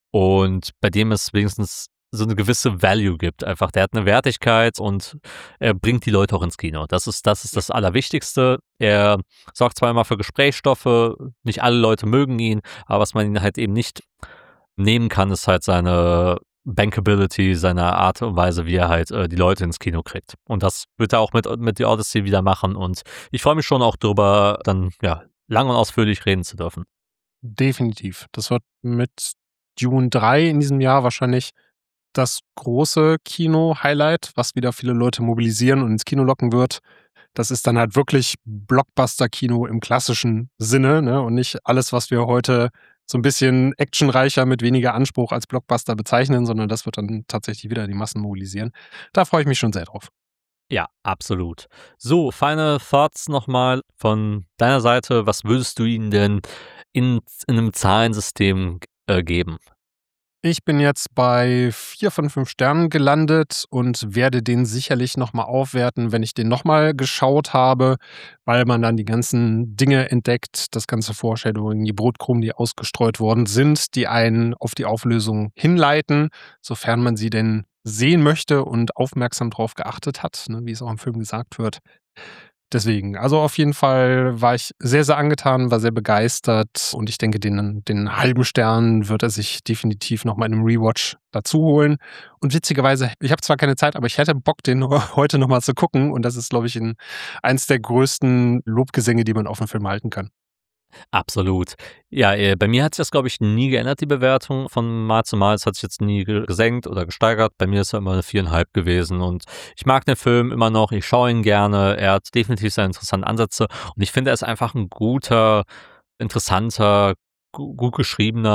und bei dem es wenigstens so eine gewisse Value gibt. Einfach, der hat eine Wertigkeit und er bringt die Leute auch ins Kino. Das ist das Allerwichtigste. Er sorgt zwar immer für Gesprächsstoffe, nicht alle Leute mögen ihn, aber was man ihn halt eben nicht nehmen kann, ist halt seine Bankability, seine Art und Weise, wie er halt die Leute ins Kino kriegt. Und das wird er auch mit The Odyssey wieder machen und ich freue mich schon auch drüber, dann ja lang und ausführlich reden zu dürfen. Definitiv. Das wird mit Dune 3 in diesem Jahr wahrscheinlich das große Kino-Highlight, was wieder viele Leute mobilisieren und ins Kino locken wird. Das ist dann halt wirklich Blockbuster-Kino im klassischen Sinne, ne? Und nicht alles, was wir heute so ein bisschen actionreicher mit weniger Anspruch als Blockbuster bezeichnen, sondern das wird dann tatsächlich wieder die Massen mobilisieren. Da freue ich mich schon sehr drauf. Ja, absolut. So, final thoughts nochmal von deiner Seite. Was würdest du ihnen denn in einem Zahlensystem geben? Ich bin jetzt bei 4 von 5 Sternen gelandet und werde den sicherlich nochmal aufwerten, wenn ich den nochmal geschaut habe, weil man dann die ganzen Dinge entdeckt, das ganze Foreshadowing, die Brotkrumen, die ausgestreut worden sind, die einen auf die Auflösung hinleiten, sofern man sie denn sehen möchte und aufmerksam drauf geachtet hat, ne, wie es auch im Film gesagt wird. Deswegen, also auf jeden Fall war ich sehr, sehr angetan, war sehr begeistert und ich denke, den halben Stern wird er sich definitiv noch mal in einem Rewatch dazu holen. Und witzigerweise, ich habe zwar keine Zeit, aber ich hätte Bock, den heute noch mal zu gucken und das ist, glaube ich, eins der größten Lobgesänge, die man auf einen Film halten kann. Absolut. Ja, bei mir hat sich das, glaube ich, nie geändert, die Bewertung von Mal zu Mal. Es hat sich jetzt nie gesenkt oder gesteigert. Bei mir ist er immer eine 4,5 gewesen und ich mag den Film immer noch. Ich schaue ihn gerne. Er hat definitiv seine interessanten Ansätze und ich finde, er ist einfach ein guter, interessanter, gut geschriebener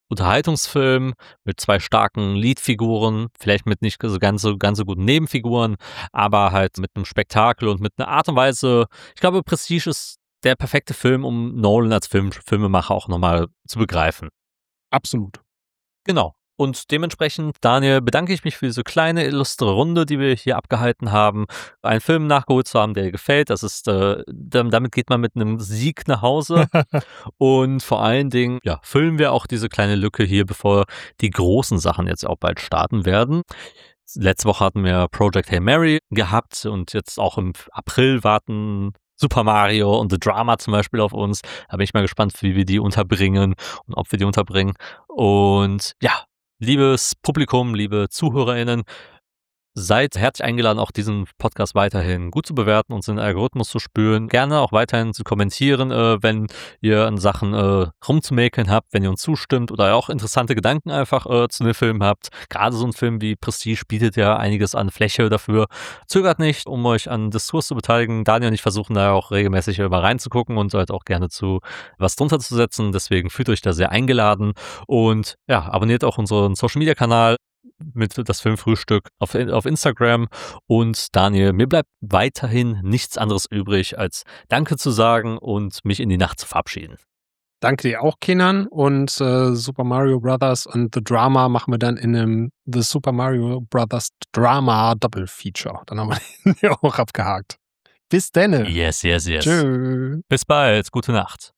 Unterhaltungsfilm mit 2 starken Leadfiguren, vielleicht mit nicht ganz so guten Nebenfiguren, aber halt mit einem Spektakel und mit einer Art und Weise. Ich glaube, Prestige ist der perfekte Film, um Nolan als Filmemacher auch nochmal zu begreifen. Absolut. Genau. Und dementsprechend, Daniel, bedanke ich mich für diese kleine, illustre Runde, die wir hier abgehalten haben. Einen Film nachgeholt zu haben, der dir gefällt, das ist, damit geht man mit einem Sieg nach Hause. Und vor allen Dingen, ja, füllen wir auch diese kleine Lücke hier, bevor die großen Sachen jetzt auch bald starten werden. Letzte Woche hatten wir Project Hail Mary gehabt und jetzt auch im April warten Super Mario und The Drama zum Beispiel auf uns. Da bin ich mal gespannt, wie wir die unterbringen und ob wir die unterbringen. Und ja, liebes Publikum, liebe ZuhörerInnen, seid herzlich eingeladen, auch diesen Podcast weiterhin gut zu bewerten und den Algorithmus zu spüren. Gerne auch weiterhin zu kommentieren, wenn ihr an Sachen rumzumäkeln habt, wenn ihr uns zustimmt oder auch interessante Gedanken einfach zu den Filmen habt. Gerade so ein Film wie Prestige bietet ja einiges an Fläche dafür. Zögert nicht, um euch an Diskurs zu beteiligen. Daniel und ich versuchen da auch regelmäßig immer reinzugucken und halt auch gerne zu was drunter zu setzen. Deswegen fühlt euch da sehr eingeladen und ja, abonniert auch unseren Social-Media-Kanal mit das Filmfrühstück auf Instagram. Und Daniel, mir bleibt weiterhin nichts anderes übrig, als Danke zu sagen und mich in die Nacht zu verabschieden. Danke dir auch, Kenan. Und Super Mario Brothers und The Drama machen wir dann in einem The Super Mario Brothers Drama Double Feature. Dann haben wir den hier auch abgehakt. Bis denne. Yes. Tschö. Bis bald. Gute Nacht.